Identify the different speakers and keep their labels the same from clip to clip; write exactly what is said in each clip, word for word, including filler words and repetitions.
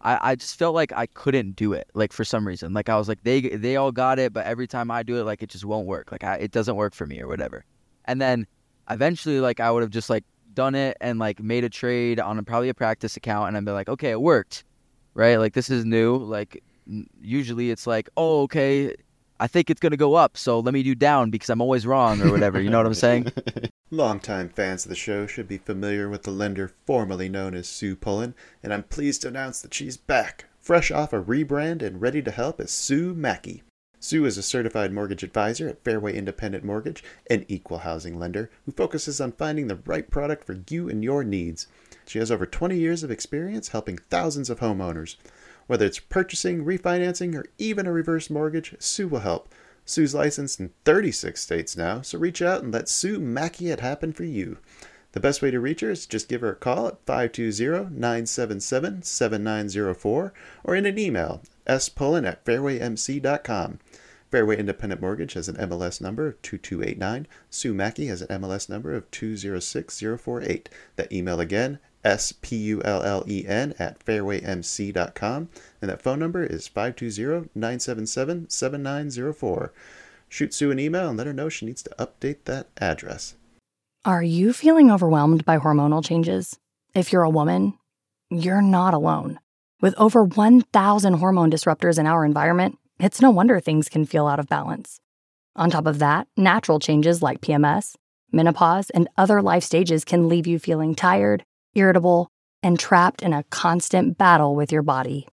Speaker 1: I, I just felt like I couldn't do it, like for some reason. Like I was like, they they all got it, but every time I do it, like it just won't work. Like I, it doesn't work for me or whatever. And then eventually, like I would have just like done it and like made a trade on a, probably a practice account, and I'd be like, okay, it worked, right? Like this is new. Like usually it's like, oh, okay, I think it's gonna go up, so let me do down because I'm always wrong or whatever. You know what I'm saying?
Speaker 2: Longtime fans of the show should be familiar with the lender formerly known as Sue Pullen, and I'm pleased to announce that she's back, fresh off a rebrand and ready to help as Sue Mackey. Sue is a certified mortgage advisor at Fairway Independent Mortgage, an equal housing lender who focuses on finding the right product for you and your needs. She has over twenty years of experience helping thousands of homeowners. Whether it's purchasing, refinancing, or even a reverse mortgage, Sue will help. Sue's licensed in thirty-six states now, so reach out and let Sue Mackey it happen for you. The best way to reach her is just give her a call at five two zero, nine seven seven, seven nine zero four or in an email, spullen at fairway m c dot com. Fairway Independent Mortgage has an M L S number of two two eight nine. Sue Mackey has an M L S number of two zero six zero four eight. That email again, S P U L L E N at fairway m c dot com, and that phone number is five two zero, nine seven seven, seven nine zero four. Shoot Sue an email and let her know she needs to update that address.
Speaker 3: Are you feeling overwhelmed by hormonal changes? If you're a woman, you're not alone. With over one thousand hormone disruptors in our environment, it's no wonder things can feel out of balance. On top of that, natural changes like P M S, menopause, and other life stages can leave you feeling tired, irritable, and trapped in a constant battle with your body.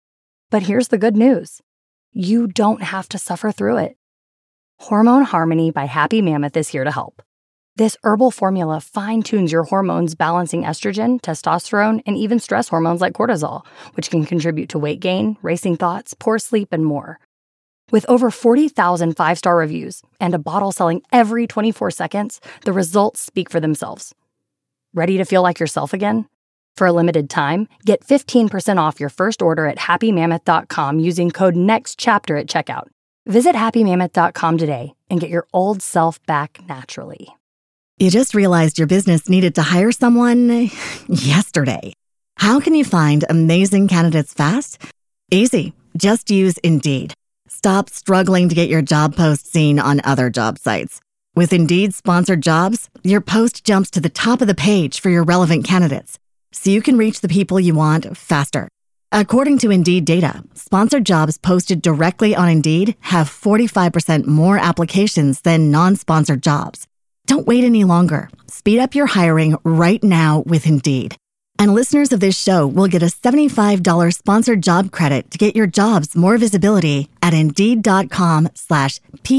Speaker 3: But here's the good news. You don't have to suffer through it. Hormone Harmony by Happy Mammoth is here to help. This herbal formula fine-tunes your hormones, balancing estrogen, testosterone, and even stress hormones like cortisol, which can contribute to weight gain, racing thoughts, poor sleep, and more. With over forty thousand five-star reviews and a bottle selling every twenty-four seconds, the results speak for themselves. Ready to feel like yourself again? For a limited time, get fifteen percent off your first order at happy mammoth dot com using code NEXTCHAPTER at checkout. Visit happy mammoth dot com today and get your old self back naturally.
Speaker 4: You just realized your business needed to hire someone yesterday. How can you find amazing candidates fast? Easy. Just use Indeed. Stop struggling to get your job post seen on other job sites. With Indeed sponsored jobs, your post jumps to the top of the page for your relevant candidates, so you can reach the people you want faster. According to Indeed data, sponsored jobs posted directly on Indeed have forty-five percent more applications than non-sponsored jobs. Don't wait any longer. Speed up your hiring right now with Indeed. And listeners of this show will get a seventy-five dollars sponsored job credit to get your jobs more visibility at Indeed.com slash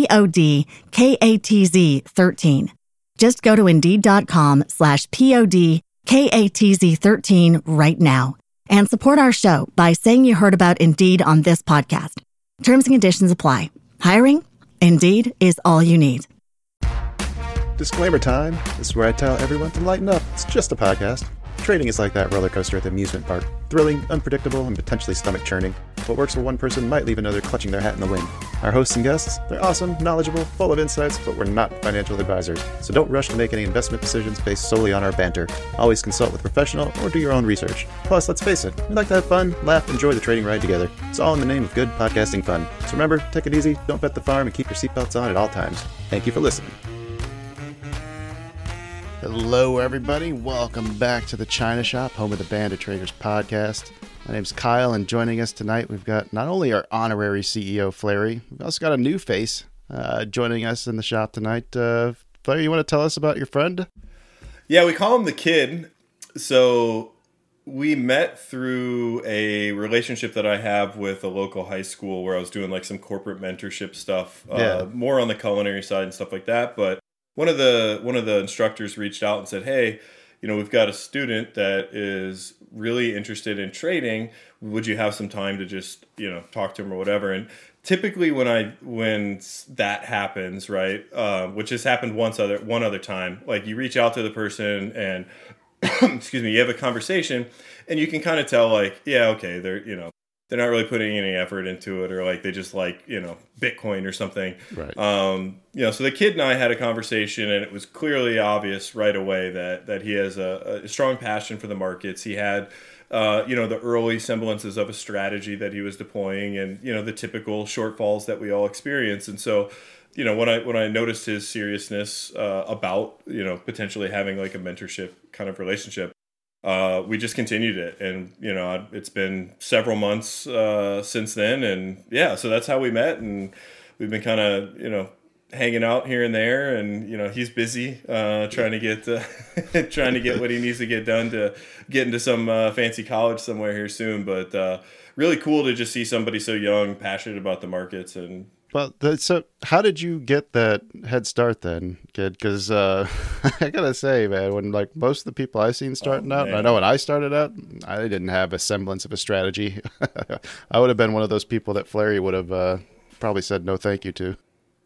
Speaker 4: P-O-D-K-A-T-Z 13. Just go to Indeed.com slash P-O-D-K-A-T-Z 13 right now and support our show by saying you heard about Indeed on this podcast. Terms and conditions apply. Hiring? Indeed is all you need.
Speaker 2: Disclaimer time. This is where I tell everyone to lighten up. It's just a podcast. Trading is like that roller coaster at the amusement park. Thrilling, unpredictable, and potentially stomach-churning. What works for one person might leave another clutching their hat in the wind. Our hosts and guests, they're awesome, knowledgeable, full of insights, but we're not financial advisors. So don't rush to make any investment decisions based solely on our banter. Always consult with a professional or do your own research. Plus, let's face it, we like to have fun, laugh, enjoy the trading ride together. It's all in the name of good podcasting fun. So remember, take it easy, don't bet the farm, and keep your seatbelts on at all times. Thank you for listening.
Speaker 5: Hello, everybody. Welcome back to the China Shop, home of the Band of Traders podcast. My name's Kyle, and joining us tonight, we've got not only our honorary C E O, Flary, we've also got a new face uh, joining us in the shop tonight. Uh, Flary, you want to tell us about your friend?
Speaker 6: Yeah, we call him the Kid. So we met through a relationship that I have with a local high school where I was doing like some corporate mentorship stuff, uh,
Speaker 5: Yeah.
Speaker 6: more on the culinary side and stuff like that. But One of the one of the instructors reached out and said, "Hey, you know, we've got a student that is really interested in trading. Would you have some time to just, you know, talk to him or whatever?" And typically, when I when that happens, right, uh, which has happened once other one other time, like you reach out to the person and excuse me, you have a conversation, and you can kind of tell, like, yeah, okay, they're you know. They're not really putting any effort into it, or like they just like, you know, Bitcoin or something.
Speaker 5: Right. Um,
Speaker 6: you know, so the Kid and I had a conversation, and it was clearly obvious right away that that he has a, a strong passion for the markets. He had uh, you know, the early semblances of a strategy that he was deploying, and you know, the typical shortfalls that we all experience. And so, you know, when I when I noticed his seriousness uh, about, you know, potentially having like a mentorship kind of relationship, uh, we just continued it. And, you know, it's been several months uh, since then. And yeah, so that's how we met. And we've been kind of, you know, hanging out here and there. And, you know, he's busy uh, trying to get uh, trying to get what he needs to get done to get into some uh, fancy college somewhere here soon. But uh, really cool to just see somebody so young, passionate about the markets. And
Speaker 5: Well, the, so how did you get that head start then, kid? Because uh, I gotta say, man, when like most of the people I've seen starting
Speaker 6: Oh,
Speaker 5: out, and I
Speaker 6: man.
Speaker 5: know when I started out, I didn't have a semblance of a strategy. I would have been one of those people that Flary would have uh, probably said no thank you to.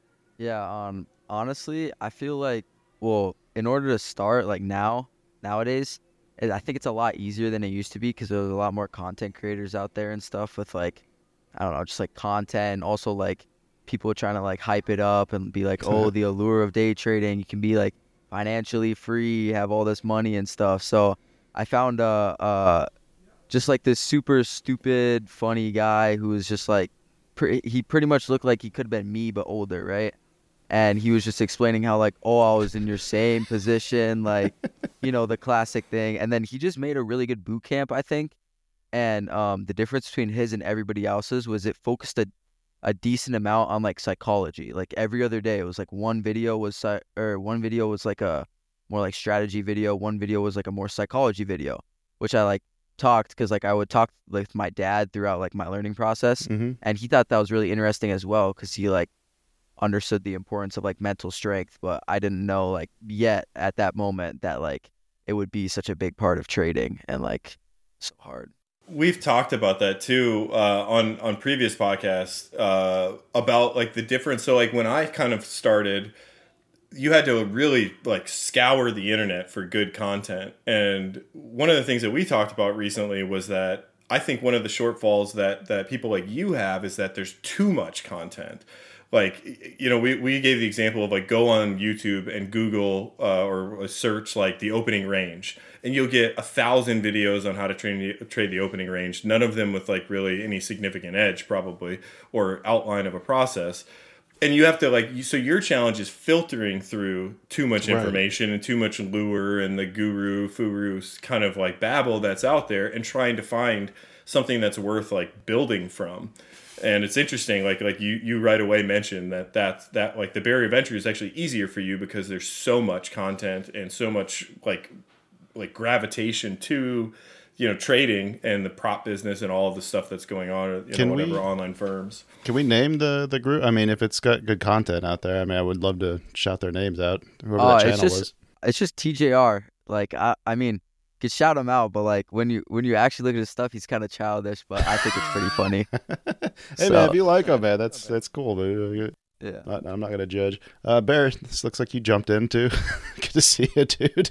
Speaker 1: Yeah, um, honestly, I feel like, well, in order to start, like now, nowadays, it, I think it's a lot easier than it used to be because there's a lot more content creators out there and stuff with like, I don't know, just like content, and also like people trying to like hype it up and be like, oh, the allure of day trading, you can be like financially free, have all this money and stuff. So I found uh, uh, just like this super stupid, funny guy who was just like, pre- he pretty much looked like he could have been me, but older, right? And he was just explaining how like, oh, I was in your same position, like, you know, the classic thing. And then he just made a really good boot camp, I think. And um, the difference between his and everybody else's was it focused a, a decent amount on like psychology. Like every other day, it was like one video was psy- or one video was like a more like strategy video. One video was like a more psychology video, which I like talked because like I would talk with my dad throughout like my learning process,
Speaker 5: Mm-hmm.
Speaker 1: and he thought that was really interesting as well because he like understood the importance of like mental strength, but I didn't know like yet at that moment that like it would be such a big part of trading and like so hard.
Speaker 6: We've talked about that too uh, on on previous podcasts uh, about like the difference. So like when I kind of started, you had to really like scour the internet for good content. And one of the things that we talked about recently was that I think one of the shortfalls that that people like you have is that there's too much content. Like, you know, we, we gave the example of like go on YouTube and Google uh, or search like the opening range, and you'll get a thousand videos on how to trade the, trade the opening range. None of them with like really any significant edge probably or outline of a process. And you have to like, you, so your challenge is filtering through too much information, right, and too much lure and the guru, furu kind of like babble that's out there, and trying to find something that's worth like building from. And it's interesting, like like you, you right away mentioned that that's, that like the barrier of entry is actually easier for you because there's so much content and so much like like gravitation to, you know, trading and the prop business and all of the stuff that's going on, you
Speaker 5: Can
Speaker 6: know, whatever
Speaker 5: we-
Speaker 6: online firms.
Speaker 5: Can we name the, the group? I mean, if it's got good content out there, I mean, I would love to shout their names out, whoever
Speaker 1: Oh,
Speaker 5: that
Speaker 1: it's
Speaker 5: channel
Speaker 1: just-
Speaker 5: was.
Speaker 1: It's just T J R. Like I I mean, could shout him out, but like when you when you actually look at his stuff, he's kind of childish, but I think it's pretty funny.
Speaker 5: Hey,
Speaker 1: So-
Speaker 5: man, if you like them, man, that's that's cool, man.
Speaker 1: Yeah.
Speaker 5: Not, I'm not going to judge. Uh, Bear, this looks like you jumped in too. Good to see you, dude.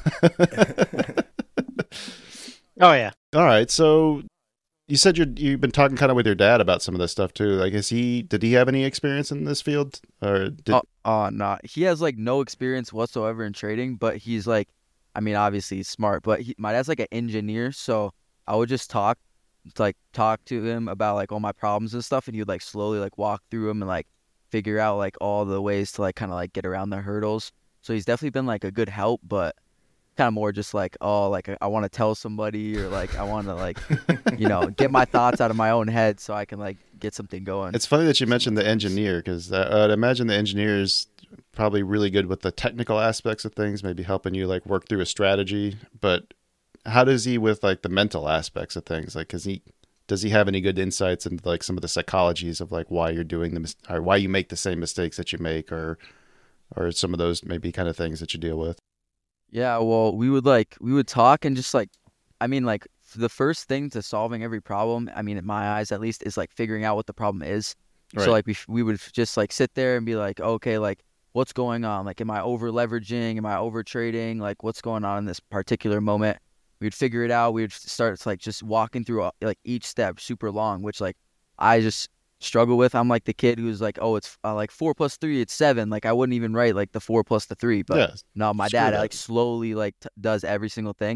Speaker 7: Oh yeah.
Speaker 5: All right, so you said you're, you've been talking kind of with your dad about some of this stuff too. Like, is he? Did he have any experience in this field, or did?
Speaker 1: Oh, oh, no. He has like no experience whatsoever in trading, but he's like, I mean, obviously he's smart, but he, my dad's like an engineer, so I would just talk, like talk to him about like all my problems and stuff, and he would like slowly like walk through them and like figure out like all the ways to like kind of like get around the hurdles. So he's definitely been like a good help, but kind of more just like, oh, like I, I want to tell somebody, or like I want to like, you know, get my thoughts out of my own head so I can like get something going.
Speaker 5: It's funny that you mentioned the engineer, because I'd imagine the engineer is probably really good with the technical aspects of things, maybe helping you like work through a strategy. But how does he with like the mental aspects of things? Like, cause he does he have any good insights into like some of the psychologies of like why you're doing the mis- or why you make the same mistakes that you make, or or some of those maybe kind of things that you deal with?
Speaker 1: Yeah, well, we would like we would talk and just like, I mean, like f- the first thing to solving every problem, I mean, in my eyes at least, is like figuring out what the problem is.
Speaker 5: Right.
Speaker 1: So like we f- we would just like sit there and be like, okay, like what's going on? Like, am I over leveraging? Am I over trading? Like, what's going on in this particular moment? We'd figure it out. We'd start like just walking through uh, like each step super long, which like I just struggle with. I'm like the kid who's like, oh, it's uh, like four plus three, it's seven. Like I wouldn't even write like the four plus the three, but
Speaker 5: Yeah,
Speaker 1: no, my
Speaker 5: screw
Speaker 1: dad
Speaker 5: that.
Speaker 1: like slowly like t- does every single thing.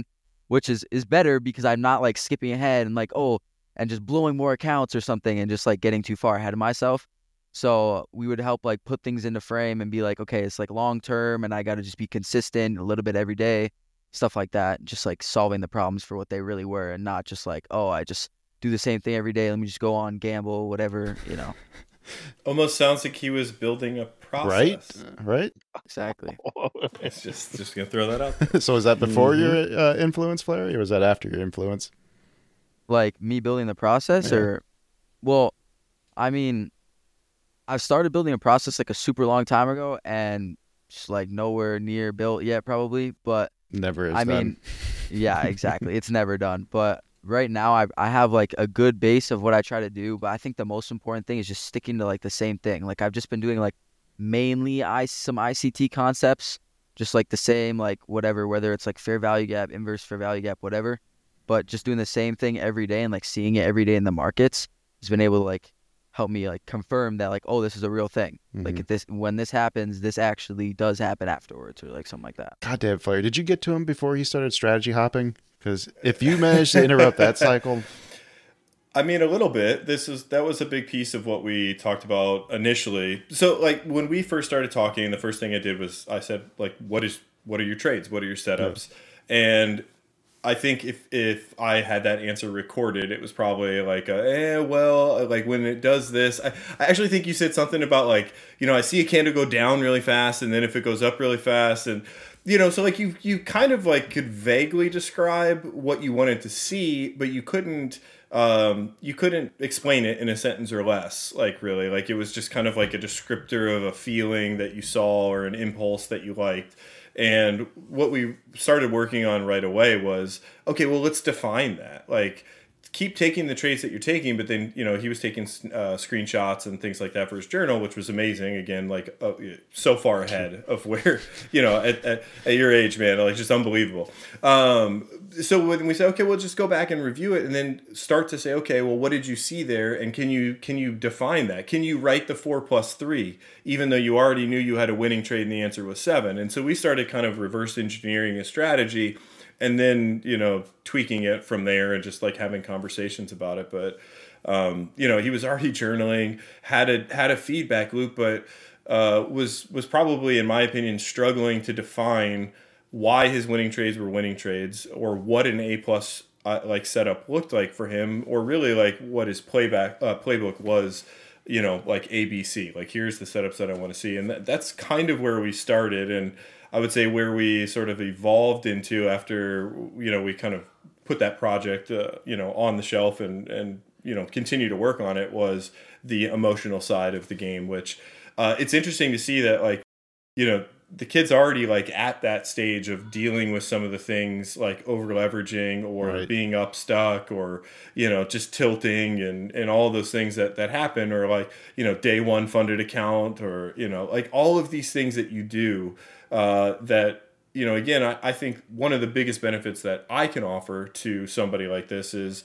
Speaker 1: which is, is better because I'm not like skipping ahead and like, oh, and just blowing more accounts or something and just like getting too far ahead of myself. So we would help like put things into frame and be like, okay, it's like long term and I got to just be consistent a little bit every day, stuff like that. Just like solving the problems for what they really were and not just like, oh, I just do the same thing every day. Let me just go on, gamble, whatever, you know.
Speaker 6: Almost sounds like he was building a process.
Speaker 5: Right, right.
Speaker 1: Exactly.
Speaker 6: It's just just gonna throw that out.
Speaker 5: So was that before
Speaker 1: Mm-hmm.
Speaker 5: your uh, influence, Flary, or was that after your influence?
Speaker 1: Like me building the process
Speaker 5: Yeah.
Speaker 1: or, well, I mean, I started building a process like a super long time ago and just like nowhere near built yet probably. But
Speaker 5: Never is
Speaker 1: I
Speaker 5: done.
Speaker 1: mean, yeah, exactly. It's never done. But right now I I have like a good base of what I try to do. But I think the most important thing is just sticking to like the same thing. Like I've just been doing like mainly I some I C T concepts, just like the same, like whatever, whether it's like fair value gap, inverse fair value gap, whatever. But just doing the same thing every day and like seeing it every day in the markets has been able to like help me like confirm that like, oh, this is a real thing. Like
Speaker 5: Mhm.
Speaker 1: if this when this happens, this actually does happen afterwards or like something like that.
Speaker 5: Goddamn, Flary, did you get to him before he started strategy hopping? Because if you managed to interrupt that cycle,
Speaker 6: I mean, a little bit. This is that was a big piece of what we talked about initially. So, like when we first started talking, the first thing I did was I said, like, "What is what are your trades? What are your setups?" And I think if if I had that answer recorded, it was probably like, a, eh, well, like when it does this, I, I actually think you said something about like, you know, I see a candle go down really fast, and then if it goes up really fast, and you know, so like you you kind of like could vaguely describe what you wanted to see, but you couldn't um you couldn't explain it in a sentence or less, like really, like it was just kind of like a descriptor of a feeling that you saw or an impulse that you liked. And what we started working on right away was, okay, well, let's define that. Like, keep taking the trades that you're taking, but then, you know, he was taking uh, screenshots and things like that for his journal, which was amazing. Again, like uh, so far ahead of where, you know, at, at, at your age, man, like just unbelievable. Um, so when we say, okay, we'll just go back and review it and then start to say, okay, well, what did you see there? And can you, can you define that? Can you write the four plus three, even though you already knew you had a winning trade and the answer was seven? And so we started kind of reverse engineering a strategy and then, you know, tweaking it from there and just like having conversations about it. But, um, you know, he was already journaling, had a, had a feedback loop, but uh, was, was probably, in my opinion, struggling to define why his winning trades were winning trades or what an A plus uh, like setup looked like for him, or really like what his playback uh, playbook was, you know, like A B C, like here's the setups that I want to see. And that, that's kind of where we started. And I would say where we sort of evolved into after, you know, we kind of put that project, uh, you know, on the shelf and, and, you know, continue to work on it was the emotional side of the game, which uh, it's interesting to see that, like, you know, the kid's already like at that stage of dealing with some of the things like over leveraging or
Speaker 5: Right.
Speaker 6: being up stuck or, you know, just tilting and, and all those things that, that happen, or like, you know, day one funded account, or, you know, like all of these things that you do uh, that, you know, again, I, I think one of the biggest benefits that I can offer to somebody like this is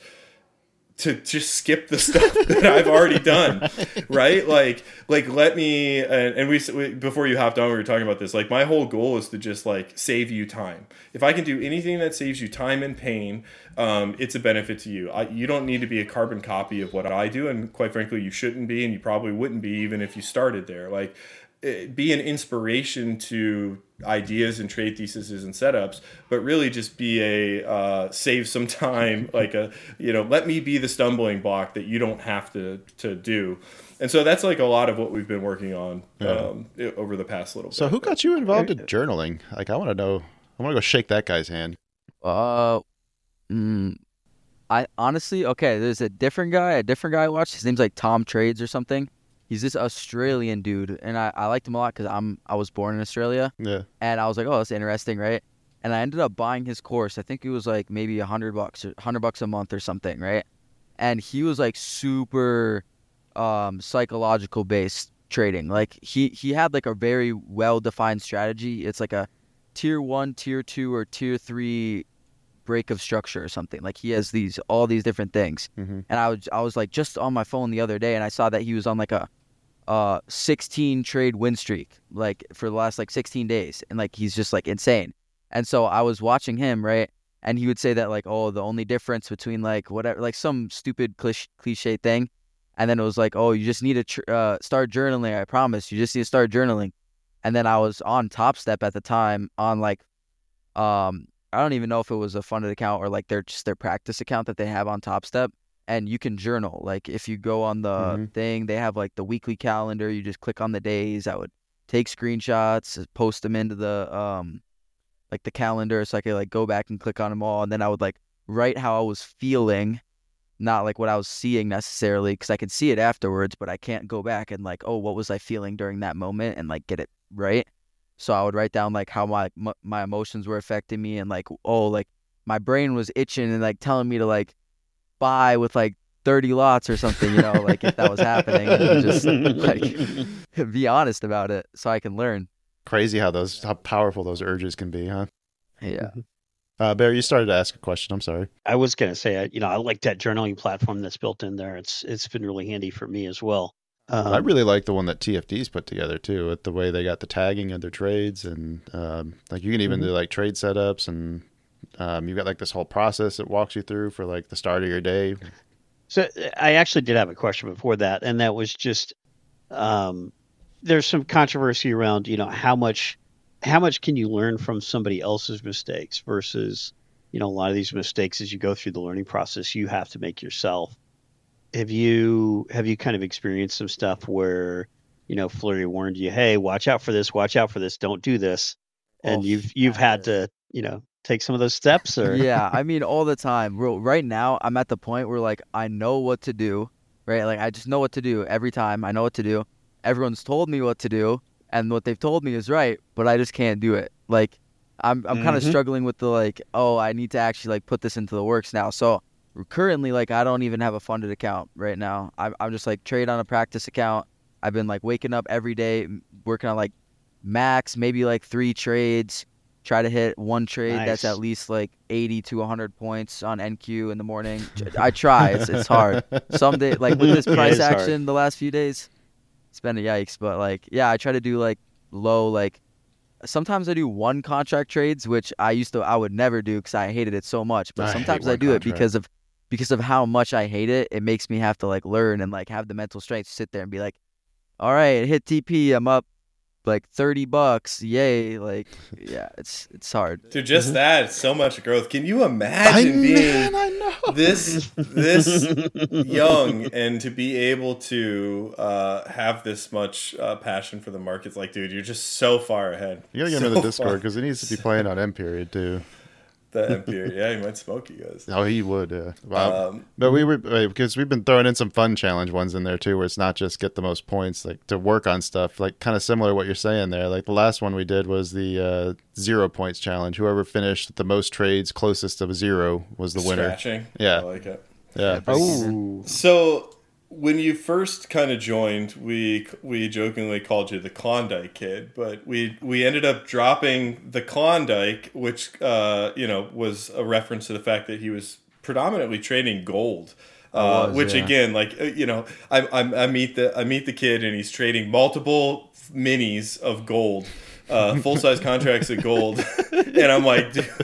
Speaker 6: to just skip the stuff that I've already done, right? Like, like let me, and, and we, we, before you hopped on, we were talking about this, like my whole goal is to just like save you time. If I can do anything that saves you time and pain, um, it's a benefit to you. I, you don't need to be a carbon copy of what I do. And quite frankly, you shouldn't be, and you probably wouldn't be even if you started there. Like, be an inspiration to ideas and trade theses and setups, but really just be a uh, save some time, like a, you know, let me be the stumbling block that you don't have to to do. And so that's like a lot of what we've been working on um, over the past little bit.
Speaker 5: So who got you involved in journaling? Like, I want to know. I want to go shake that guy's hand.
Speaker 1: Uh, mm, I honestly, okay, there's a different guy, a different guy I watched. His name's like Tom Trades or something. He's this Australian dude, and I, I liked him a lot because I'm I was born in Australia,
Speaker 5: Yeah.
Speaker 1: and I was like, oh, that's interesting, right? And I ended up buying his course. I think it was like maybe a hundred bucks, or hundred bucks a month or something, right? And he was like super um, psychological based trading. Like he he had like a very well defined strategy. It's like a tier one, tier two, or tier three break of structure or something. Like he has these all these different things.
Speaker 5: Mm-hmm.
Speaker 1: And I was I was like just on my phone the other day, and I saw that he was on like a uh sixteen trade win streak, like for the last like sixteen days, and like he's just like insane. And so I was watching him, right? and he would say that like, oh, the only difference between like whatever, like some stupid cliche, cliche thing, and then it was like, oh, you just need to tr- uh, start journaling. I promise, you just need to start journaling. And then I was on Top Step at the time on like, um, I don't even know if it was a funded account or like their just their practice account that they have on Top Step, and you can journal. Like if you go on the
Speaker 5: Mm-hmm.
Speaker 1: thing, they have like the weekly calendar. You just click on the days. I would take screenshots, post them into the um like the calendar, so I could like go back and click on them all, and then I would like write how I was feeling, not like what I was seeing necessarily, because I could see it afterwards, but I can't go back and like, oh, what was I feeling during that moment and like get it right. So I would write down like how my m- my emotions were affecting me, and like, oh, like my brain was itching and like telling me to like buy with like thirty lots or something, you know, like if that was happening, and just like be honest about it so I can learn.
Speaker 5: Crazy how those how powerful those urges can be, huh?
Speaker 1: Yeah.
Speaker 5: Uh, Barry, you started to ask a question. I'm sorry.
Speaker 7: I was going to say, I- you know, I like that journaling platform that's built in there. It's it's been really handy for me as well. Um,
Speaker 5: I really like the one that T F D's put together too, with the way they got the tagging of their trades, and um, like you can even
Speaker 7: Mhm.
Speaker 5: do like trade setups, and um, you've got like this whole process that walks you through for like the start of your day.
Speaker 7: So I actually did have a question before that, and that was just um, there's some controversy around, you know, how much how much can you learn from somebody else's mistakes versus, you know, a lot of these mistakes as you go through the learning process you have to make yourself. Have you have you kind of experienced some stuff where, you know, Fleury warned you, hey, watch out for this, watch out for this, don't do this, and
Speaker 1: Oh,
Speaker 7: you've you've had to, you know, take some of those steps, or
Speaker 1: Yeah, I mean all the time. Bro, right now I'm at the point where like I know what to do, right? Like I just know what to do every time. I know what to do. Everyone's told me what to do, and what they've told me is right, but I just can't do it. Like I'm I'm kind of
Speaker 7: Mhm.
Speaker 1: struggling with the like, oh, I need to actually like put this into the works now. So currently like I don't even have a funded account right now. I'm I'm just like trade on a practice account. I've been like waking up every day m- working on like max maybe like three trades. Try to hit one trade that's
Speaker 7: Nice.
Speaker 1: at least like eighty to one hundred points on N Q in the morning. I try. It's it's hard. Some day, like with this
Speaker 7: Yeah,
Speaker 1: price
Speaker 7: it's hard.
Speaker 1: action the last few days, it's been a yikes. But like, yeah, I try to do like low, like sometimes I do one contract trades, which I used to, I would never do because I hated it so much. But
Speaker 5: I hate
Speaker 1: sometimes I
Speaker 5: one
Speaker 1: do it
Speaker 5: contract.
Speaker 1: because of because of how much I hate it. It makes me have to like learn and like have the mental strength to sit there and be like, all right, hit T P, I'm up like thirty bucks, yay! Like, yeah, it's it's hard.
Speaker 6: Dude, just that, so much growth. Can you imagine being
Speaker 5: man, I know.
Speaker 6: this this young and to be able to uh, have this much uh, passion for the markets? Like, dude, you're just so far ahead.
Speaker 5: You gotta get him
Speaker 6: so
Speaker 5: in the Discord
Speaker 6: far.
Speaker 5: because he needs to be playing on M period too.
Speaker 6: The M period, yeah, he might smoke you guys.
Speaker 5: Oh, he would. Yeah. Wow.
Speaker 6: Um,
Speaker 5: But we were because we've been throwing in some fun challenge ones in there too, where it's not just get the most points, like to work on stuff, like kind of similar to what you're saying there. Like the last one we did was the uh, zero points challenge. Whoever finished the most trades closest to zero was the winner.
Speaker 6: Scratching.
Speaker 5: Yeah.
Speaker 6: I like it.
Speaker 5: Yeah.
Speaker 7: Oh,
Speaker 6: So when you first kind of joined, we we jokingly called you the Klondike Kid, but we we ended up dropping the Klondike, which uh, you know was a reference to the fact that he was predominantly trading gold. Uh,
Speaker 1: was,
Speaker 6: which
Speaker 1: yeah.
Speaker 6: again, like uh, you know, I, I I meet the I meet the kid and he's trading multiple minis of gold, uh, full size contracts of gold, and I'm like, dude.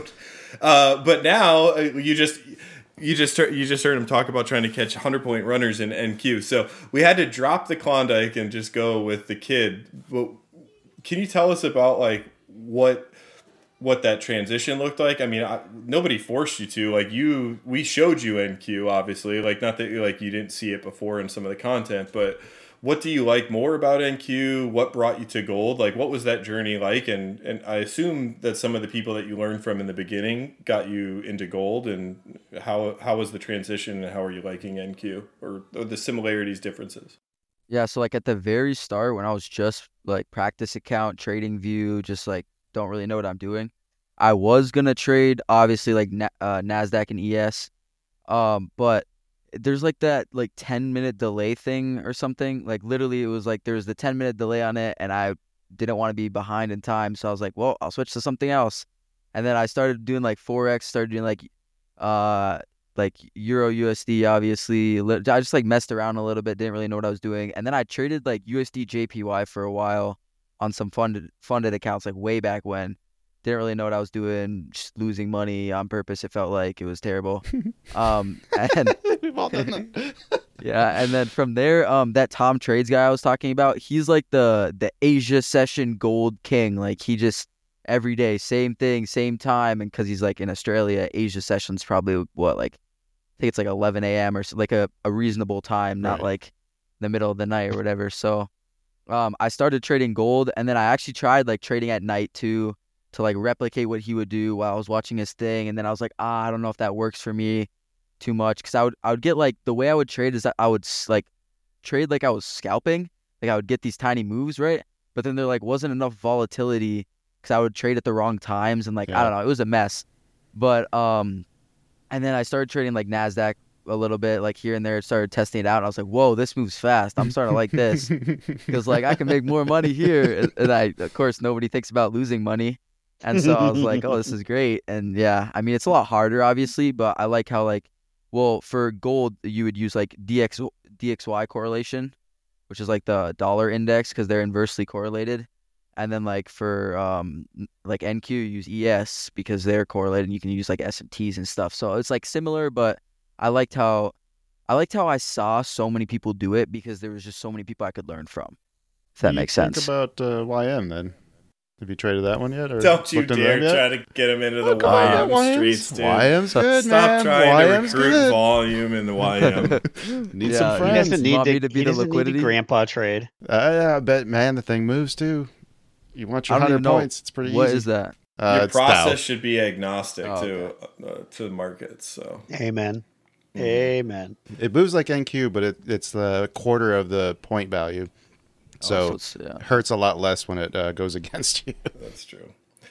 Speaker 6: Uh, but now uh, you just you just heard, you just heard him talk about trying to catch one hundred point runners in N Q. So we had to drop the Klondike and just go with the kid. But can you tell us about like what what that transition looked like? I mean, I, nobody forced you to. Like you, we showed you N Q, obviously. Like not that like you didn't see it before in some of the content, but what do you like more about N Q? What brought you to gold? Like what was that journey like? And and I assume that some of the people that you learned from in the beginning got you into gold. And how how was the transition? And how are you liking N Q or, or the similarities, differences?
Speaker 1: Yeah, so like at the very start when I was just like practice account, trading view, just like don't really know what I'm doing, I was gonna trade obviously like Na- uh, NASDAQ and E S, um, but there's like that like ten minute delay thing or something. Like literally it was like there was the ten minute delay on it, and I didn't want to be behind in time, so I was like, well, I'll switch to something else. And then I started doing like Forex, started doing like uh like Euro U S D, obviously. Li- I just like messed around a little bit, didn't really know what I was doing. And then I traded like U S D J P Y for a while on some funded funded accounts like way back when. didn't really know what I was doing, just losing money on purpose. It felt like it was terrible. Um, and
Speaker 5: We've all done that.
Speaker 1: yeah, and then from there, um, that Tom Trades guy I was talking about, he's like the the Asia session gold king. Like he just every day, same thing, same time, and because he's like in Australia, Asia session's probably what like I think it's like eleven a m or so, like a, a reasonable time, not
Speaker 5: Right.
Speaker 1: like the middle of the night or whatever. So, um, I started trading gold, and then I actually tried like trading at night too to like replicate what he would do while I was watching his thing, and then I was like, ah, I don't know if that works for me too much because I would I would get like the way I would trade is that I would s- like trade like I was scalping, like I would get these tiny moves, right? But then there like wasn't enough volatility because I would trade at the wrong times and like I
Speaker 5: Yeah.
Speaker 1: don't know, it was a mess. But um, and then I started trading like Nasdaq a little bit, like here and there, started testing it out. And I was like, whoa, this moves fast. I'm starting to like this because like I can make more money here. And, and I, of course, nobody thinks about losing money. And so I was like, oh, this is great. And yeah, I mean, it's a lot harder, obviously, but I like how like, well, for gold, you would use like D X, D X Y correlation, which is like the dollar index because they're inversely correlated. And then like for um n- like N Q, you use E S because they're correlated. And you can use like S and Ts and stuff. So it's like similar, but I liked how I liked how I saw so many people do it because there was just so many people I could learn from. If that
Speaker 5: You
Speaker 1: makes
Speaker 5: think
Speaker 1: sense.
Speaker 5: about uh, Y M then. Have you traded that one yet? Or
Speaker 6: Don't you
Speaker 5: looked into
Speaker 6: dare
Speaker 5: them yet?
Speaker 6: try to get him into the
Speaker 5: Oh, come on,
Speaker 6: Y M
Speaker 5: Y M's
Speaker 6: streets, dude.
Speaker 5: Y M's good,
Speaker 6: Stop
Speaker 5: man.
Speaker 6: trying
Speaker 5: Y
Speaker 6: to
Speaker 5: M's
Speaker 6: recruit
Speaker 5: good.
Speaker 6: volume in the Y M.
Speaker 5: Need
Speaker 1: Yeah,
Speaker 5: some
Speaker 1: he
Speaker 7: He
Speaker 5: friends.
Speaker 7: doesn't
Speaker 1: You
Speaker 7: need
Speaker 1: want
Speaker 7: to,
Speaker 1: me to be
Speaker 7: he
Speaker 1: the
Speaker 7: doesn't need
Speaker 1: liquidity?
Speaker 7: to grandpa trade.
Speaker 5: Uh, yeah, I bet, man, the thing moves too. You want your
Speaker 1: I don't
Speaker 5: hundred
Speaker 1: even know
Speaker 5: points? It's pretty
Speaker 1: what
Speaker 5: easy.
Speaker 1: is that.
Speaker 5: Uh,
Speaker 6: Your
Speaker 5: it's
Speaker 6: process
Speaker 5: Dow.
Speaker 6: should be agnostic
Speaker 1: Oh,
Speaker 6: to uh, to the markets. So
Speaker 7: Amen.
Speaker 6: Mhm.
Speaker 7: Amen.
Speaker 5: It moves like N Q, but it, it's the quarter of the point value,
Speaker 1: Oh,
Speaker 5: so
Speaker 1: it's- yeah.
Speaker 5: it hurts a lot less when it uh, goes against you.
Speaker 6: that's true.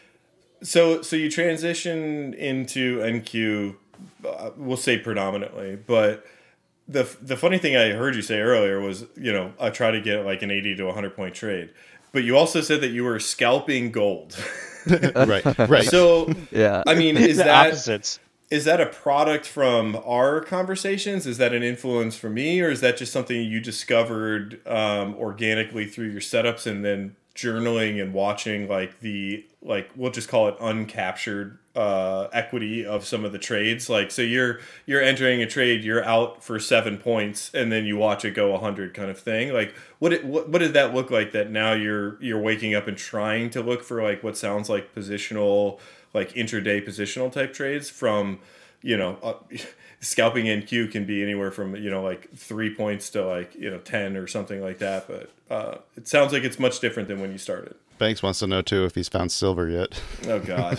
Speaker 6: So so you transition into N Q, uh, we'll say predominantly, but the the funny thing I heard you say earlier was, you know, I try to get like an eighty to one hundred point trade. But you also said that you were scalping gold.
Speaker 5: right, right.
Speaker 6: So
Speaker 1: Yeah.
Speaker 6: I mean, is
Speaker 7: the
Speaker 6: that
Speaker 7: opposites.
Speaker 6: is that a product from our conversations? Is that an influence from me, or is that just something you discovered um, organically through your setups and then journaling and watching like the like we'll just call it uncaptured uh, equity of some of the trades? Like, so you're you're entering a trade, you're out for seven points, and then you watch it go a hundred, kind of thing. Like, what it, what what did that look like? That now you're you're waking up and trying to look for like what sounds like positional, like intraday positional type trades from, you know, uh, scalping N Q can be anywhere from, you know, like three points to like, you know, ten or something like that. But uh, it sounds like it's much different than when you started.
Speaker 5: Banks wants to know too if he's found silver yet.
Speaker 6: Oh God.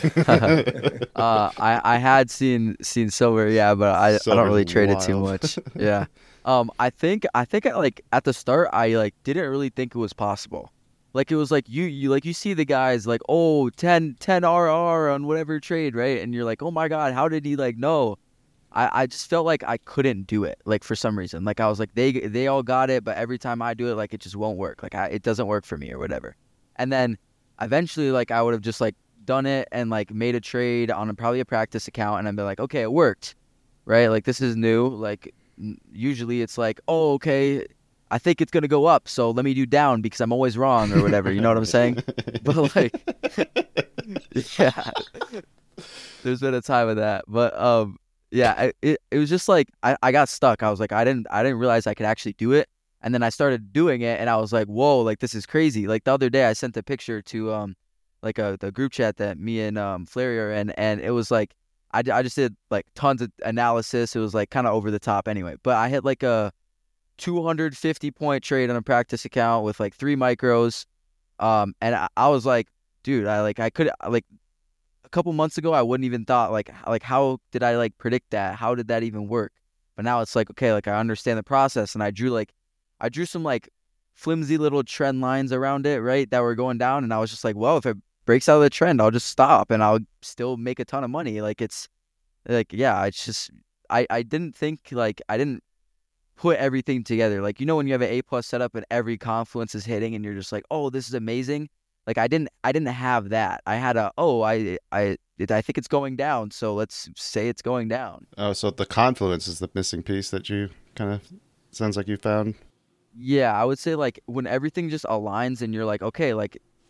Speaker 1: uh, I I had seen seen silver, yeah, but I, I
Speaker 5: Silver's
Speaker 1: don't really trade it too
Speaker 5: wild.
Speaker 1: much. Yeah. Um, I think I think I, like at the start I like didn't really think it was possible. Like it was like you you like you see the guys like oh ten ten R R on whatever trade, right? And you're like, oh my God, how did he like know? I, I just felt like I couldn't do it, like for some reason. Like I was like they they all got it, but every time I do it, like it just won't work. Like I, it doesn't work for me or whatever. And then eventually, like I would have just like done it and like made a trade on a, probably a practice account, and I'd be like, okay, it worked, right? Like this is new. Like n- usually it's like, oh, okay, I think it's gonna go up, so let me do down because I'm always wrong or whatever. You know what I'm saying? But like, yeah, there's been a time of that, but um. Yeah, I, it it was just like I, I got stuck. I was like I didn't I didn't realize I could actually do it, and then I started doing it, and I was like, whoa, like this is crazy. Like the other day, I sent a picture to um like a the group chat that me and um Flary are in, and it was like I, d- I just did like tons of analysis. It was like kind of over the top anyway, but I had like a two hundred fifty point trade on a practice account with like three micros, um, and I, I was like, dude, I like I could like. A couple months ago I wouldn't even thought like like how did I like predict that? How did that even work? But now it's like okay, like I understand the process, and I drew like I drew some like flimsy little trend lines around it, right, that were going down, and I was just like, well, if it breaks out of the trend, I'll just stop and I'll still make a ton of money. Like it's like yeah, it's just I I didn't think like I didn't put everything together. Like you know when you have an A plus setup and every confluence is hitting and you're just like, oh, this is amazing. Like I didn't, I didn't have that. I had a, oh, I, I, I think it's going down. So let's say it's going down.
Speaker 5: Oh, so the confluence is the missing piece that you kind of sounds like you found.
Speaker 1: Yeah, I would say like when everything just aligns and you're like, okay, like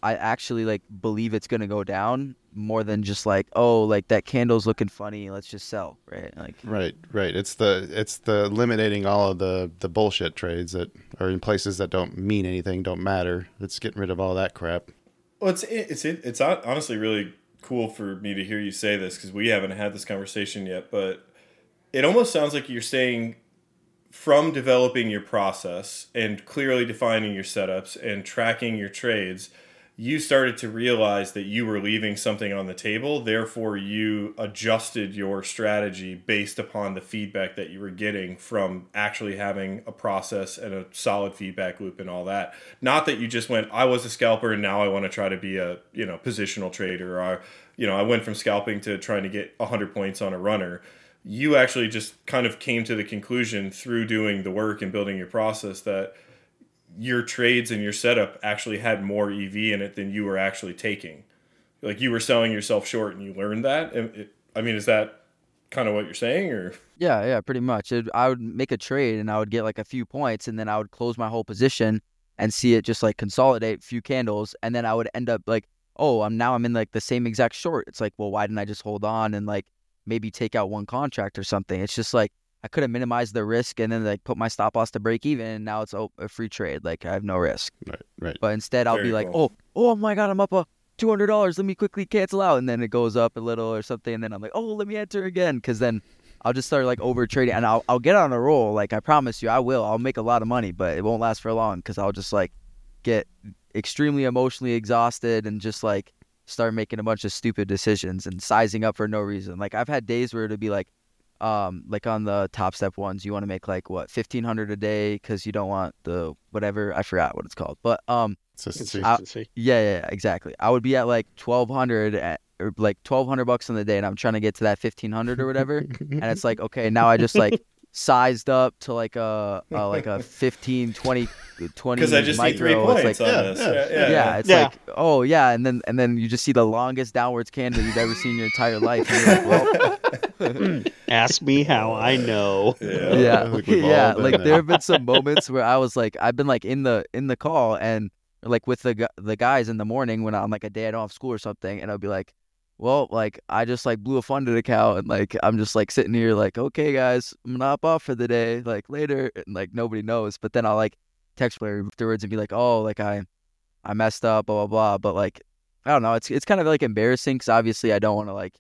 Speaker 1: I actually like believe it's gonna go down more than just like, oh, like that candle's looking funny, let's just sell, right? Like
Speaker 5: Right, right. It's the it's the eliminating all of the the bullshit trades that are in places that don't mean anything, don't matter. It's getting rid of all that crap.
Speaker 6: Well, it's it's it's honestly really cool for me to hear you say this because we haven't had this conversation yet, but it almost sounds like you're saying from developing your process and clearly defining your setups and tracking your trades, you started to realize that you were leaving something on the table. Therefore, you adjusted your strategy based upon the feedback that you were getting from actually having a process and a solid feedback loop and all that. Not that you just went, I was a scalper and now I want to try to be a, you know, positional trader, or, you know, I went from scalping to trying to get one hundred points on a runner. You actually just kind of came to the conclusion through doing the work and building your process that your trades and your setup actually had more E V in it than you were actually taking. Like you were selling yourself short and you learned that. It, I mean, is that kind of what you're saying, or?
Speaker 1: Yeah, yeah, pretty much. It, I would make a trade and I would get like a few points and then I would close my whole position and see it just like consolidate a few candles. And then I would end up like, oh, I'm now I'm in like the same exact short. It's like, well, why didn't I just hold on and like maybe take out one contract or something? It's just like, I could have minimized the risk and then like put my stop loss to break even, and now it's a free trade. Like I have no risk.
Speaker 5: Right, right.
Speaker 1: But instead, I'll
Speaker 6: Very
Speaker 1: be like,
Speaker 6: cool.
Speaker 1: oh, oh my God, I'm up a two hundred dollars. Let me quickly cancel out, and then it goes up a little or something, and then I'm like, oh, let me enter again, because then I'll just start like over trading, and I'll I'll get on a roll. Like I promise you, I will. I'll make a lot of money, but it won't last for long because I'll just like get extremely emotionally exhausted and just like start making a bunch of stupid decisions and sizing up for no reason. Like I've had days where it'll be like. Um, like on the Top Step ones, you want to make like what fifteen hundred a day because you don't want the whatever, I forgot what it's called, but um,
Speaker 5: Consistency.
Speaker 7: Consistency.
Speaker 1: yeah, yeah, yeah, exactly. I would be at like twelve hundred at, or like twelve hundred bucks in the day, and I'm trying to get to that fifteen hundred or whatever, and it's like okay, now I just like sized up to like a, a like a fifteen, twenty, twenty
Speaker 6: Because I just need three
Speaker 1: micro. It's
Speaker 6: points
Speaker 1: like,
Speaker 6: on
Speaker 5: yeah,
Speaker 6: this.
Speaker 5: yeah,
Speaker 6: Yeah, yeah.
Speaker 1: yeah, it's
Speaker 7: Yeah.
Speaker 1: like, oh yeah, and then and then you just see the longest downwards candle you've ever seen in your entire life. And you're like, well,
Speaker 7: Ask me how I know.
Speaker 6: Yeah.
Speaker 1: yeah,
Speaker 5: I think we've all
Speaker 1: yeah.
Speaker 5: been
Speaker 1: Like
Speaker 5: there.
Speaker 1: there have been some moments where I was like, I've been like in the in the call and like with the gu- the guys in the morning when I'm like a day I don't have school or something, and I'll be like, well, like I just like blew a funded account, and like I'm just like sitting here like, okay guys, I'm gonna hop off for the day, like later, and like nobody knows. But then I'll like text player afterwards and be like, oh, like I I messed up, blah blah blah. But like I don't know, it's it's kind of like embarrassing because obviously I don't want to like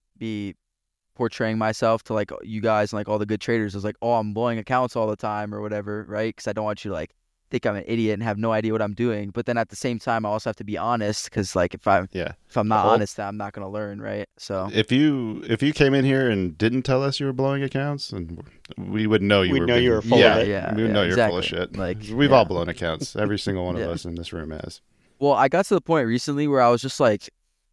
Speaker 1: be portraying myself to like you guys and like all the good traders as like, oh, I'm blowing accounts all the time or whatever, right? Because I don't want you to like think I'm an idiot and have no idea what I'm doing. But then at the same time, I also have to be honest because like if I
Speaker 5: Yeah.
Speaker 1: if I'm not
Speaker 5: Well-
Speaker 1: honest, then I'm not gonna learn, right? So
Speaker 5: If you if you came in here and didn't tell us you were blowing accounts, and we would know you
Speaker 7: We'd
Speaker 5: were.
Speaker 7: know
Speaker 5: being-
Speaker 7: you were full of
Speaker 5: yeah,
Speaker 7: it.
Speaker 1: Yeah,
Speaker 5: we would
Speaker 1: yeah,
Speaker 5: know you're full of
Speaker 1: exactly.
Speaker 5: shit.
Speaker 1: Like,
Speaker 5: We've
Speaker 1: yeah.
Speaker 5: all blown accounts. Every single one of
Speaker 1: Yeah.
Speaker 5: us in this room has.
Speaker 1: well, I got to the point recently where I was just like,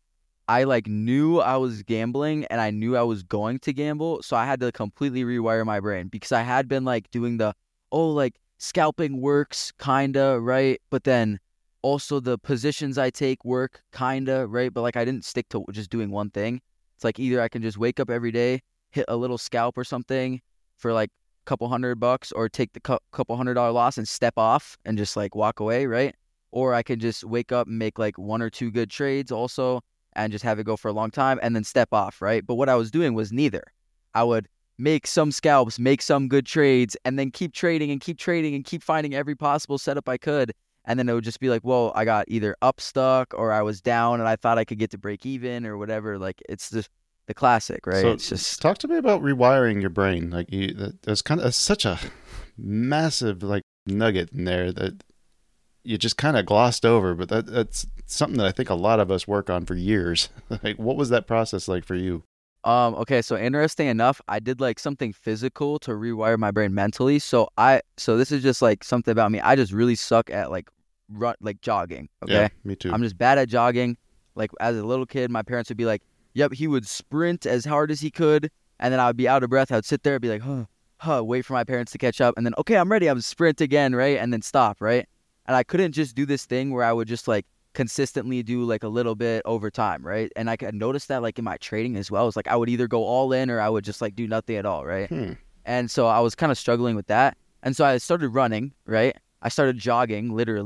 Speaker 1: I like knew I was gambling and I knew I was going to gamble, so I had to completely rewire my brain because I had been like doing the oh like scalping works kinda, right? But then also the positions I take work kinda, right? But like I didn't stick to just doing one thing. It's like either I can just wake up every day, hit a little scalp or something for like a couple hundred bucks, or take the cou- couple hundred dollar loss and step off and just like walk away, right? Or I can just wake up and make like one or two good trades also and just have it go for a long time and then step off, right? But what I was doing was neither. I would make some scalps, make some good trades, and then keep trading and keep trading and keep finding every possible setup I could. And then it would just be like, well, I got either up stuck or I was down and I thought I could get to break even or whatever. Like it's just the classic, right?
Speaker 5: So
Speaker 1: it's just
Speaker 5: talk to me about rewiring your brain. Like you, that, there's kind of that's such a massive like nugget in there that you just kind of glossed over, but that that's something that I think a lot of us work on for years. Like, what was that process like for you?
Speaker 1: Um, okay, so interesting enough, I did like something physical to rewire my brain mentally. So I so this is just like something about me. I just really suck at like run like jogging. Okay.
Speaker 5: Yeah, me too.
Speaker 1: I'm just bad at jogging. Like as a little kid, my parents would be like, yep, he would sprint as hard as he could, and then I would be out of breath. I would sit there and be like, huh, huh, wait for my parents to catch up, and then okay, I'm ready. I would sprint again, right? And then stop, right? And I couldn't just do this thing where I would just like consistently do like a little bit over time, right? And I could notice that like in my trading as well. It's like I would either go all in or I would just like do nothing at all, right?
Speaker 5: Hmm.
Speaker 1: And so I was kind of struggling with that. And so I started running, right? I started jogging literally.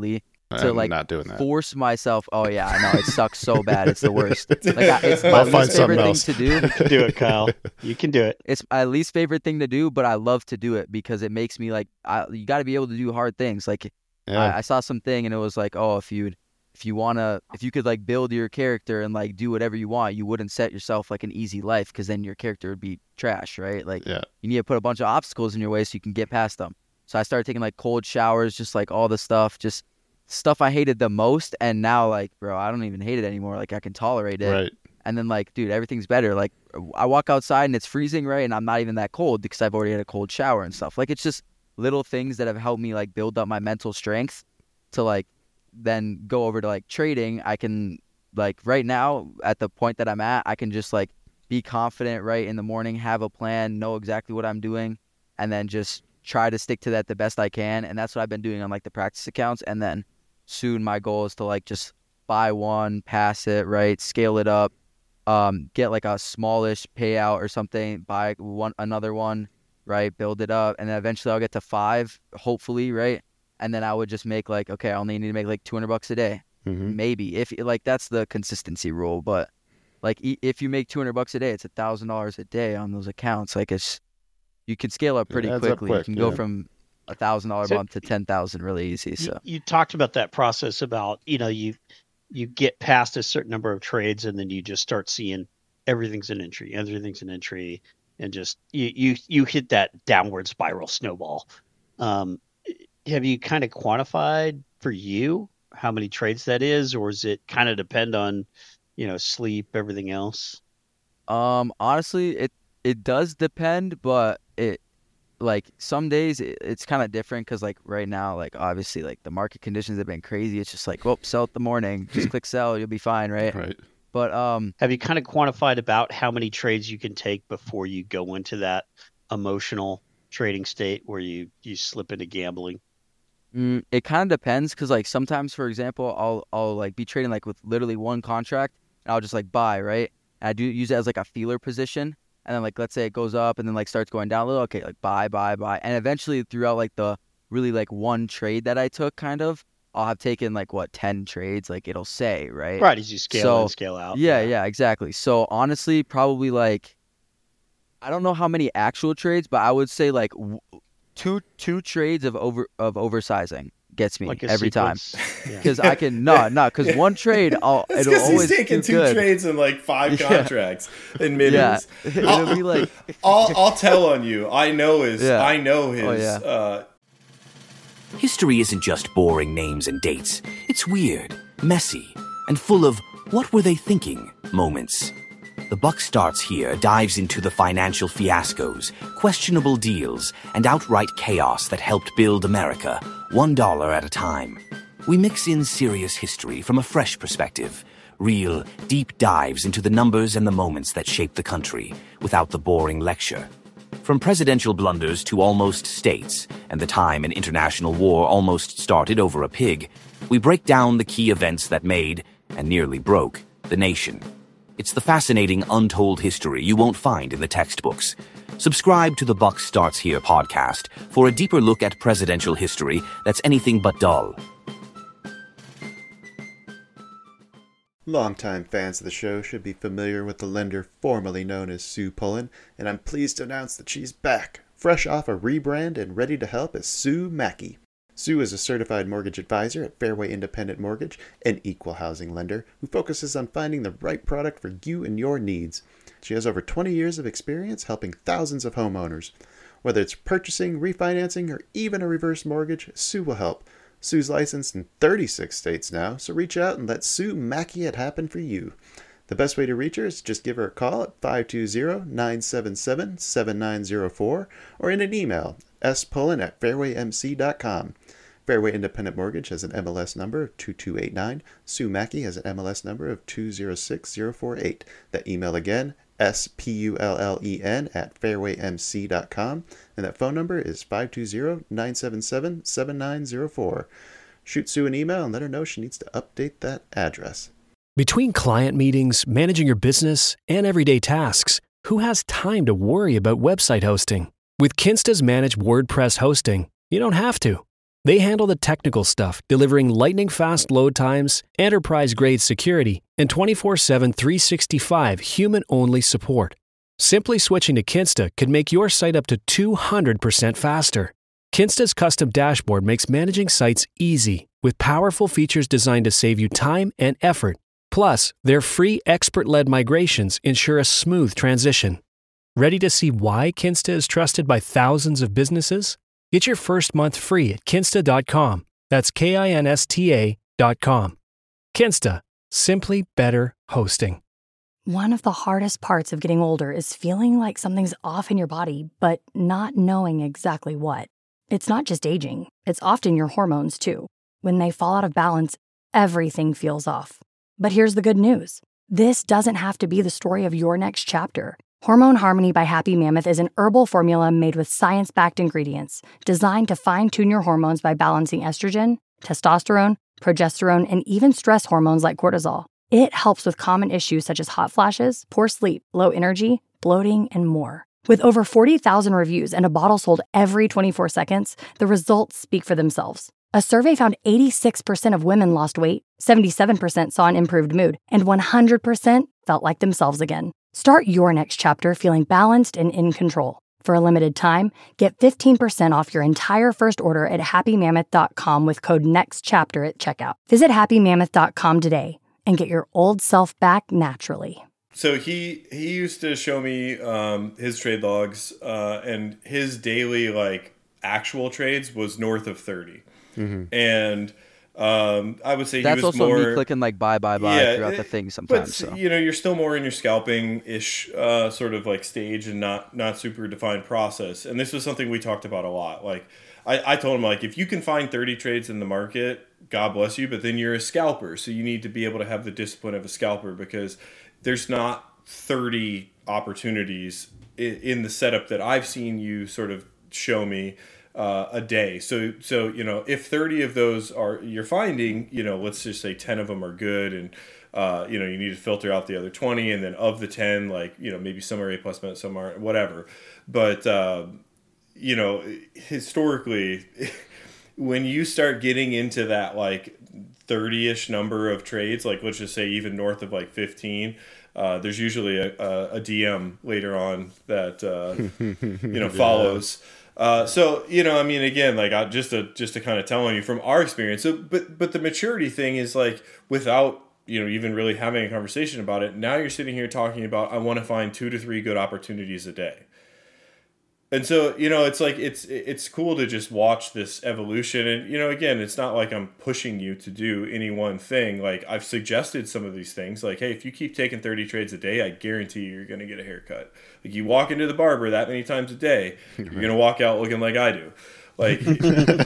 Speaker 1: to
Speaker 5: I'm
Speaker 1: like
Speaker 5: not doing that.
Speaker 1: force myself. Oh yeah, I know it sucks so bad. It's the worst. Like I, it's my
Speaker 5: I'll find
Speaker 1: least favorite
Speaker 5: something
Speaker 1: thing
Speaker 5: else.
Speaker 1: to do.
Speaker 7: You can do it, Kyle. You can do it.
Speaker 1: It's my least favorite thing to do, but I love to do it because it makes me like I, you got to be able to do hard things. Like
Speaker 5: Yeah.
Speaker 1: I, I saw something and it was like, oh, if you if you wanna if you could like build your character and like do whatever you want, you wouldn't set yourself like an easy life because then your character would be trash, right? Like
Speaker 5: Yeah.
Speaker 1: you need to put a bunch of obstacles in your way so you can get past them. So I started taking like cold showers, just like all the stuff, just stuff I hated the most, and now like, bro, I don't even hate it anymore. Like I can tolerate it.
Speaker 5: Right.
Speaker 1: And then like, dude, everything's better. Like I walk outside and it's freezing, right? And I'm not even that cold because I've already had a cold shower and stuff. Like it's just little things that have helped me like build up my mental strength to like then go over to like trading. I can like right now at the point that I'm at, I can just like be confident right in the morning, have a plan, know exactly what I'm doing, and then just try to stick to that the best I can. And that's what I've been doing on like the practice accounts. And then soon my goal is to like just buy one, pass it, right, scale it up, um, get like a smallish payout or something, buy one another one, right, build it up, and then eventually I'll get to five, hopefully, right, and then I would just make like, okay, I only need to make like two hundred bucks a day,
Speaker 5: Mhm.
Speaker 1: maybe, if like that's the consistency rule, but like e- if you make two hundred bucks a day, it's a thousand dollars a day on those accounts. Like it's you can scale up pretty
Speaker 5: adds up
Speaker 1: quickly.
Speaker 5: quick,
Speaker 1: you can go
Speaker 5: yeah.
Speaker 1: from a thousand dollar
Speaker 7: So-
Speaker 1: month to ten thousand really easy.
Speaker 7: You,
Speaker 1: So
Speaker 7: you talked about that process about, you know, you you get past a certain number of trades and then you just start seeing everything's an entry, everything's an entry, and just you you, you hit that downward spiral snowball. Um, have you kind of quantified for you how many trades that is, or is it kind of depend on, you know, sleep, everything else?
Speaker 1: Um, honestly, it it does depend, but it like some days it, it's kind of different because like right now, like obviously like the market conditions have been crazy. It's just like, well, sell it the morning, just click sell, you'll be fine, right?
Speaker 5: Right.
Speaker 1: But um,
Speaker 7: Have you kind of quantified about how many trades you can take before you go into that emotional trading state where you you slip into gambling?
Speaker 1: mm, it kind of depends because like sometimes, for example, I'll I'll like be trading like with literally one contract and I'll just like buy, right? And I do use it as like a feeler position. And then like let's say it goes up and then like starts going down a little, okay, like buy, buy, buy. And eventually throughout like the really like one trade that I took kind of, I'll have taken like what, ten trades, like it'll say, right?
Speaker 7: Right, as you scale
Speaker 1: So,
Speaker 7: in, scale out.
Speaker 1: Yeah, yeah, exactly. So honestly, probably like I don't know how many actual trades, but I would say like w- two two trades of over of oversizing gets me
Speaker 7: Like a
Speaker 1: every
Speaker 7: sequence.
Speaker 1: time.
Speaker 7: Yeah.
Speaker 1: Because I can no, no, because one trade I'll
Speaker 6: It's
Speaker 1: it'll
Speaker 6: because
Speaker 1: always
Speaker 6: he's taking
Speaker 1: do
Speaker 6: two
Speaker 1: good.
Speaker 6: trades and like five
Speaker 1: Yeah.
Speaker 6: contracts in
Speaker 1: Yeah,
Speaker 6: minis.
Speaker 1: it'll be like
Speaker 6: I'll I'll tell on you. I know his.
Speaker 1: Yeah.
Speaker 6: I know his.
Speaker 1: Oh, yeah.
Speaker 6: uh,
Speaker 8: History isn't just boring names and dates. It's weird, messy, and full of what were they thinking moments. The Buck Starts Here dives into the financial fiascos, questionable deals, and outright chaos that helped build America, one dollar at a time. We mix in serious history from a fresh perspective, real, deep dives into the numbers and the moments that shaped the country, without the boring lecture. From presidential blunders to almost states, and the time an international war almost started over a pig, we break down the key events that made, and nearly broke, the nation. It's the fascinating, untold history you won't find in the textbooks. Subscribe to the Buck Starts Here podcast for a deeper look at presidential history that's anything but dull.
Speaker 2: Longtime fans of the show should be familiar with the lender formerly known as Sue Pullen, and I'm pleased to announce that she's back, fresh off a rebrand and ready to help as Sue Mackey. Sue is a certified mortgage advisor at Fairway Independent Mortgage, an equal housing lender who focuses on finding the right product for you and your needs. She has over twenty years of experience helping thousands of homeowners. Whether it's purchasing, refinancing, or even a reverse mortgage, Sue will help. Sue's licensed in thirty-six states now, so reach out and let Sue Mackey it happen for you. The best way to reach her is just give her a call at five two zero, nine seven seven, seven nine zero four or in an email, s pullen at fairway m c dot com. Fairway Independent Mortgage has an M L S number of two two eight nine. Sue Mackey has an M L S number of two zero six zero four eight. That email again, S P U L L E N at fairway m c dot com. And that phone number is five two zero, nine seven seven, seven nine zero four. Shoot Sue an email and let her know she needs to update that address.
Speaker 9: Between client meetings, managing your business, and everyday tasks, who has time to worry about website hosting? With Kinsta's managed WordPress hosting, you don't have to. They handle the technical stuff, delivering lightning-fast load times, enterprise-grade security, and twenty-four seven, three sixty-five human-only support. Simply switching to Kinsta could make your site up to two hundred percent faster. Kinsta's custom dashboard makes managing sites easy, with powerful features designed to save you time and effort. Plus, their free expert-led migrations ensure a smooth transition. Ready to see why Kinsta is trusted by thousands of businesses? Get your first month free at kinsta dot com. That's K I N S T A dot com. Kinsta. Simply better hosting.
Speaker 3: One of the hardest parts of getting older is feeling like something's off in your body, but not knowing exactly what. It's not just aging. It's often your hormones, too. When they fall out of balance, everything feels off. But here's the good news. This doesn't have to be the story of your next chapter. Hormone Harmony by Happy Mammoth is an herbal formula made with science-backed ingredients designed to fine-tune your hormones by balancing estrogen, testosterone, progesterone, and even stress hormones like cortisol. It helps with common issues such as hot flashes, poor sleep, low energy, bloating, and more. With over forty thousand reviews and a bottle sold every twenty-four seconds, the results speak for themselves. A survey found eighty-six percent of women lost weight, seventy-seven percent saw an improved mood, and one hundred percent felt like themselves again. Start your next chapter feeling balanced and in control. For a limited time, get fifteen percent off your entire first order at happy mammoth dot com with code NEXTCHAPTER at checkout. Visit happy mammoth dot com today and get your old self back naturally.
Speaker 6: So he he used to show me um, his trade logs, uh, and his daily like actual trades was north of thirty, mm-hmm. and um, I would say
Speaker 1: that's
Speaker 6: he was
Speaker 1: also
Speaker 6: more
Speaker 1: me clicking like buy buy buy
Speaker 6: yeah,
Speaker 1: throughout
Speaker 6: it,
Speaker 1: the thing sometimes.
Speaker 6: But
Speaker 1: so.
Speaker 6: you know, you're still more in your scalping ish uh, sort of like stage and not not super defined process. And this was something we talked about a lot. Like I, I told him like if you can find thirty trades in the market, God bless you. But then you're a scalper, so you need to be able to have the discipline of a scalper because there's not thirty opportunities in, in the setup that I've seen you sort of show me uh, a day. So, so, you know, if thirty of those are you're finding, you know, let's just say ten of them are good and, uh, you know, you need to filter out the other twenty. And then of the ten, like, you know, maybe some are A plus, some aren't, whatever. But, uh, you know, historically, when you start getting into that like thirty-ish number of trades, like let's just say even north of like fifteen, Uh, there's usually a, a, a D M later on that uh, you know follows. Yeah. Uh, so you know, I mean, again, like I, just to just to kind of telling you from our experience. So, but but the maturity thing is like without you know even really having a conversation about it. Now you're sitting here talking about I want to find two to three good opportunities a day. And so, you know, it's like, it's it's cool to just watch this evolution. And, you know, again, it's not like I'm pushing you to do any one thing. Like, I've suggested some of these things. Like, hey, if you keep taking thirty trades a day, I guarantee you you're going to get a haircut. Like, you walk into the barber that many times a day, you're going to walk out looking like I do. Like,
Speaker 1: well,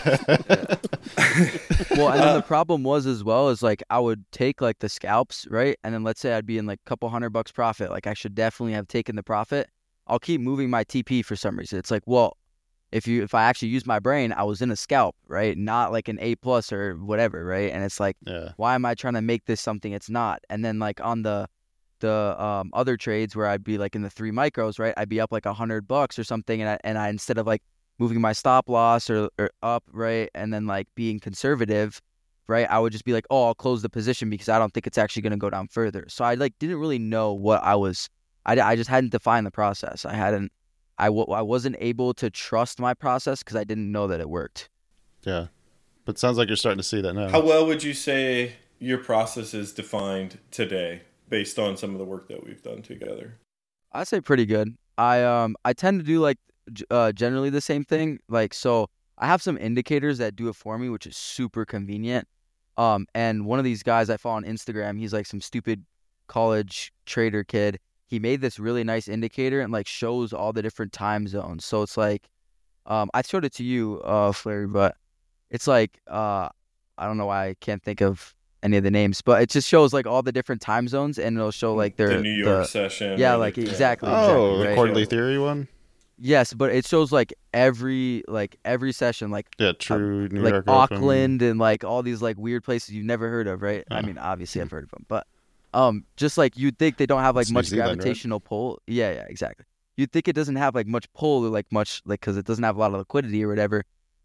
Speaker 1: and then the problem was as well is like I would take like the scalps, right? And then let's say I'd be in like a couple hundred bucks profit. Like, I should definitely have taken the profit. I'll keep moving my T P for some reason. It's like, well, if you if I actually use my brain, I was in a scalp, right? Not like an A plus or whatever, right? And it's like, yeah. Why am I trying to make this something it's not? And then like on the the um, other trades where I'd be like in the three micros, right? I'd be up like a hundred bucks or something, and I and I instead of like moving my stop loss or or up, right, and then like being conservative, right, I would just be like, oh, I'll close the position because I don't think it's actually going to go down further. So I like didn't really know what I was. I, I just hadn't defined the process. I hadn't, I, w- I wasn't able to trust my process because I didn't know that it worked.
Speaker 5: Yeah. But it sounds like you're starting to see that now.
Speaker 6: How well would you say your process is defined today based on some of the work that we've done together?
Speaker 1: I'd say pretty good. I, um, I tend to do like, uh, generally the same thing. Like, so I have some indicators that do it for me, which is super convenient. Um, and one of these guys I follow on Instagram, he's like some stupid college trader kid. He made this really nice indicator and like shows all the different time zones. So it's like, um, I showed it to you, uh, Flurry, but it's like, uh, I don't know why I can't think of any of the names, but it just shows like all the different time zones and it'll show like their
Speaker 6: the New York
Speaker 1: the,
Speaker 6: session.
Speaker 1: Yeah, like the, exactly.
Speaker 5: Oh,
Speaker 1: exactly,
Speaker 5: the
Speaker 1: right?
Speaker 5: quarterly theory one.
Speaker 1: Yes, but it shows like every like every session, like
Speaker 5: yeah, true,
Speaker 1: uh,
Speaker 5: New
Speaker 1: like
Speaker 5: York
Speaker 1: Auckland
Speaker 5: Open.
Speaker 1: And like all these like weird places you've never heard of, right?
Speaker 5: Oh.
Speaker 1: I mean, obviously I've heard of them, but. Um, just like you'd think they don't have like
Speaker 5: it's
Speaker 1: much
Speaker 5: Zealand,
Speaker 1: gravitational
Speaker 5: right?
Speaker 1: pull. Yeah, yeah, exactly. You'd think it doesn't have like much pull or like much like because it doesn't have a lot of liquidity or whatever. But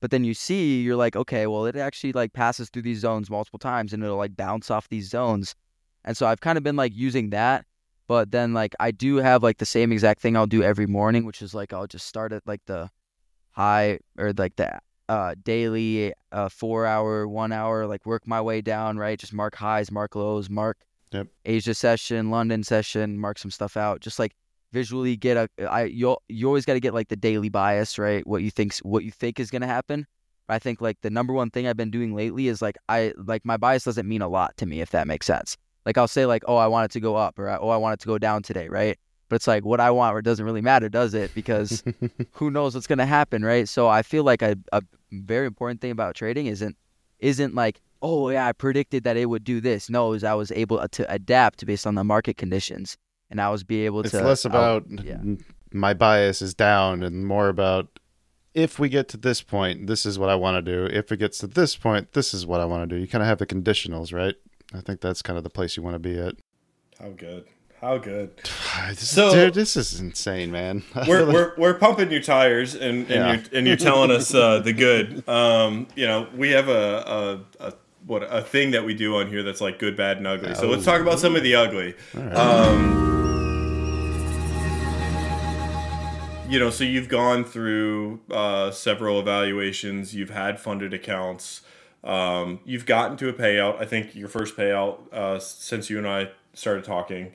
Speaker 1: But then you see, you're like, okay, well, it actually like passes through these zones multiple times and it'll like bounce off these zones. And so I've kind of been like using that. But then like I do have like the same exact thing I'll do every morning, which is like I'll just start at like the high or like the uh, daily uh, four hour, one hour, like work my way down, right? Just mark highs, mark lows, mark
Speaker 5: Yep.
Speaker 1: Asia session, London session, mark some stuff out. Just like visually get a, I, you you always got to get like the daily bias, right? What you think's what you think is going to happen. I think like the number one thing I've been doing lately is like I like my bias doesn't mean a lot to me, if that makes sense. Like I'll say like, oh, I want it to go up, or oh, I want it to go down today, right? But it's like what I want, or it doesn't really matter, does it? Because who knows what's going to happen, right? So I feel like a, a very important thing about trading isn't isn't like, oh yeah, I predicted that it would do this. No, is I was able to adapt based on the market conditions, and I was be able
Speaker 5: It's
Speaker 1: to.
Speaker 5: less about
Speaker 1: I'll, yeah.
Speaker 5: my bias is down and more about if we get to this point, this is what I want to do. If it gets to this point, this is what I want to do. You kind of have the conditionals, right? I think that's kind of the place you want to be at.
Speaker 6: How good. How good.
Speaker 5: So, dude, this is insane, man.
Speaker 6: we're we're we're pumping your tires, and, and
Speaker 5: Yeah.
Speaker 6: you're and you're telling us uh, the good. Um, you know, we have a, a, a what a thing that we do on here that's like good, bad, and ugly. So
Speaker 5: Oh.
Speaker 6: let's talk about some of the ugly.
Speaker 5: All right.
Speaker 6: Um, you know, so you've gone through uh, several evaluations. You've had funded accounts. Um, you've gotten to a payout. I think your first payout uh, since you and I started talking.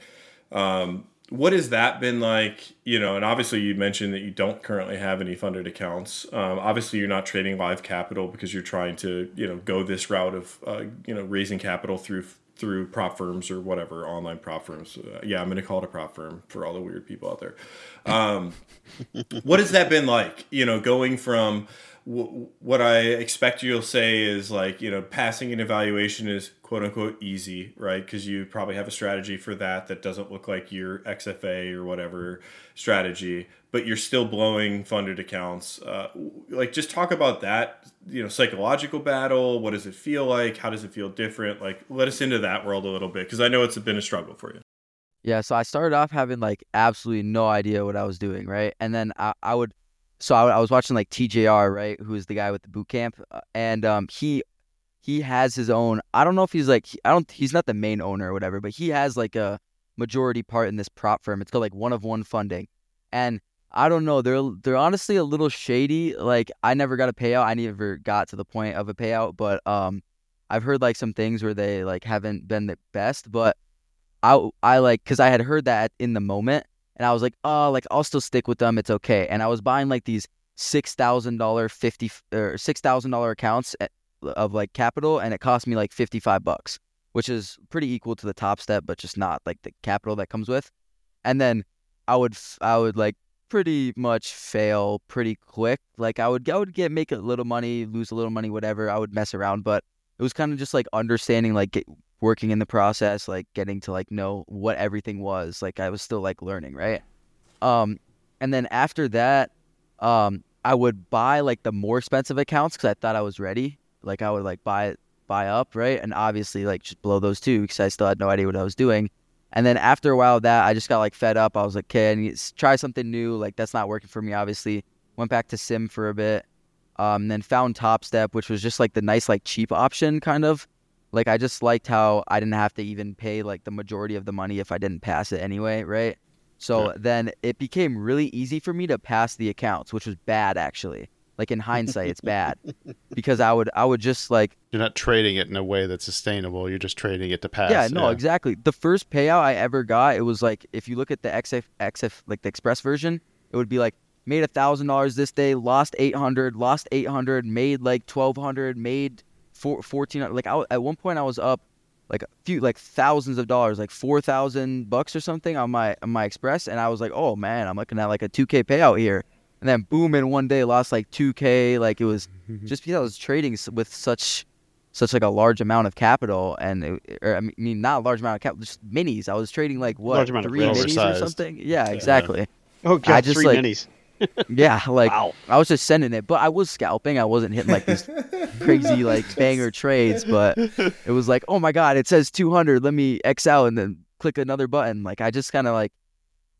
Speaker 6: Um, what has that been like? You know, and obviously you mentioned that you don't currently have any funded accounts. Um, obviously you're not trading live capital because you're trying to, you know, go this route of, uh, you know, raising capital through through prop firms or whatever, online prop firms. Uh, yeah, I'm going to call it a prop firm for all the weird people out there. Um, what has that been like? You know, going from w- what I expect you'll say is like, you know, passing an evaluation is quote unquote easy, right? Because you probably have a strategy for that that doesn't look like your X F A or whatever strategy, but you're still blowing funded accounts. Uh, like, just talk about that, you know, psychological battle. What does it feel like? How does it feel different? Like, let us into that world a little bit, because I know it's been a struggle for you.
Speaker 1: Yeah, so I started off having like absolutely no idea what I was doing, right? And then I, I would, so I, I was watching like T J R, right, who is the guy with the boot camp, uh, and um, he he has his own. I don't know if he's like I don't. He's not the main owner or whatever, but he has like a majority part in this prop firm. It's called like One of One Funding, and I don't know. They're they're honestly a little shady. Like I never got a payout. I never got to the point of a payout, but um, I've heard like some things where they like haven't been the best, but. I, I like, cause I had heard that in the moment and I was like, oh, like I'll still stick with them. It's okay. And I was buying like these six thousand dollars, fifty or six thousand dollars accounts of like capital. And it cost me like fifty-five bucks, which is pretty equal to the Top Step, but just not like the capital that comes with. And then I would, I would like pretty much fail pretty quick. Like I would, I would get, make a little money, lose a little money, whatever. I would mess around, but it was kind of just like understanding, like get, working in the process, like getting to like know what everything was. Like I was still like learning, right? Um, and then after that, um, I would buy like the more expensive accounts because I thought I was ready. Like I would like buy buy up, right? And obviously like just blow those too because I still had no idea what I was doing. And then after a while of that, I just got like fed up. I was like, okay, I need to try something new. Like that's not working for me, obviously. Went back to Sim for a bit. Um, then found Top Step, which was just like the nice, like cheap option kind of. Like, I just liked how I didn't have to even pay, like, the majority of the money if I didn't pass it anyway, right? So
Speaker 5: Yeah.
Speaker 1: then it became really easy for me to pass the accounts, which was bad, actually. Like, in hindsight, it's bad. Because I would I would just, like...
Speaker 5: You're not trading it in a way that's sustainable. You're just trading it to pass.
Speaker 1: Yeah, no, exactly. The first payout I ever got, it was, like, if you look at the X F, X F like, the Express version, it would be, like, made one thousand dollars this day, lost eight hundred dollars, lost eight hundred dollars, made, like, twelve hundred dollars, made... Four, fourteen like I, at one point I was up like a few like thousands of dollars, like four thousand bucks or something on my on my Express, and I was like, oh man, I'm looking at like a two K payout here, and then boom, in one day lost like two K. Like it was just because I was trading with such such like a large amount of capital, and it, or I mean not a large amount of capital, just minis. I was trading like what
Speaker 7: Large amount of
Speaker 1: three
Speaker 7: real
Speaker 1: minis
Speaker 5: oversized.
Speaker 1: or something. Yeah, exactly.
Speaker 7: Oh god,
Speaker 1: I just,
Speaker 7: three
Speaker 1: like-
Speaker 7: minis.
Speaker 1: Yeah, like
Speaker 7: Wow.
Speaker 1: I was just sending it, but I was scalping. I wasn't hitting like these crazy like banger trades, but it was like, oh my god, it says two hundred. Let me X out and then click another button. Like I just kind of like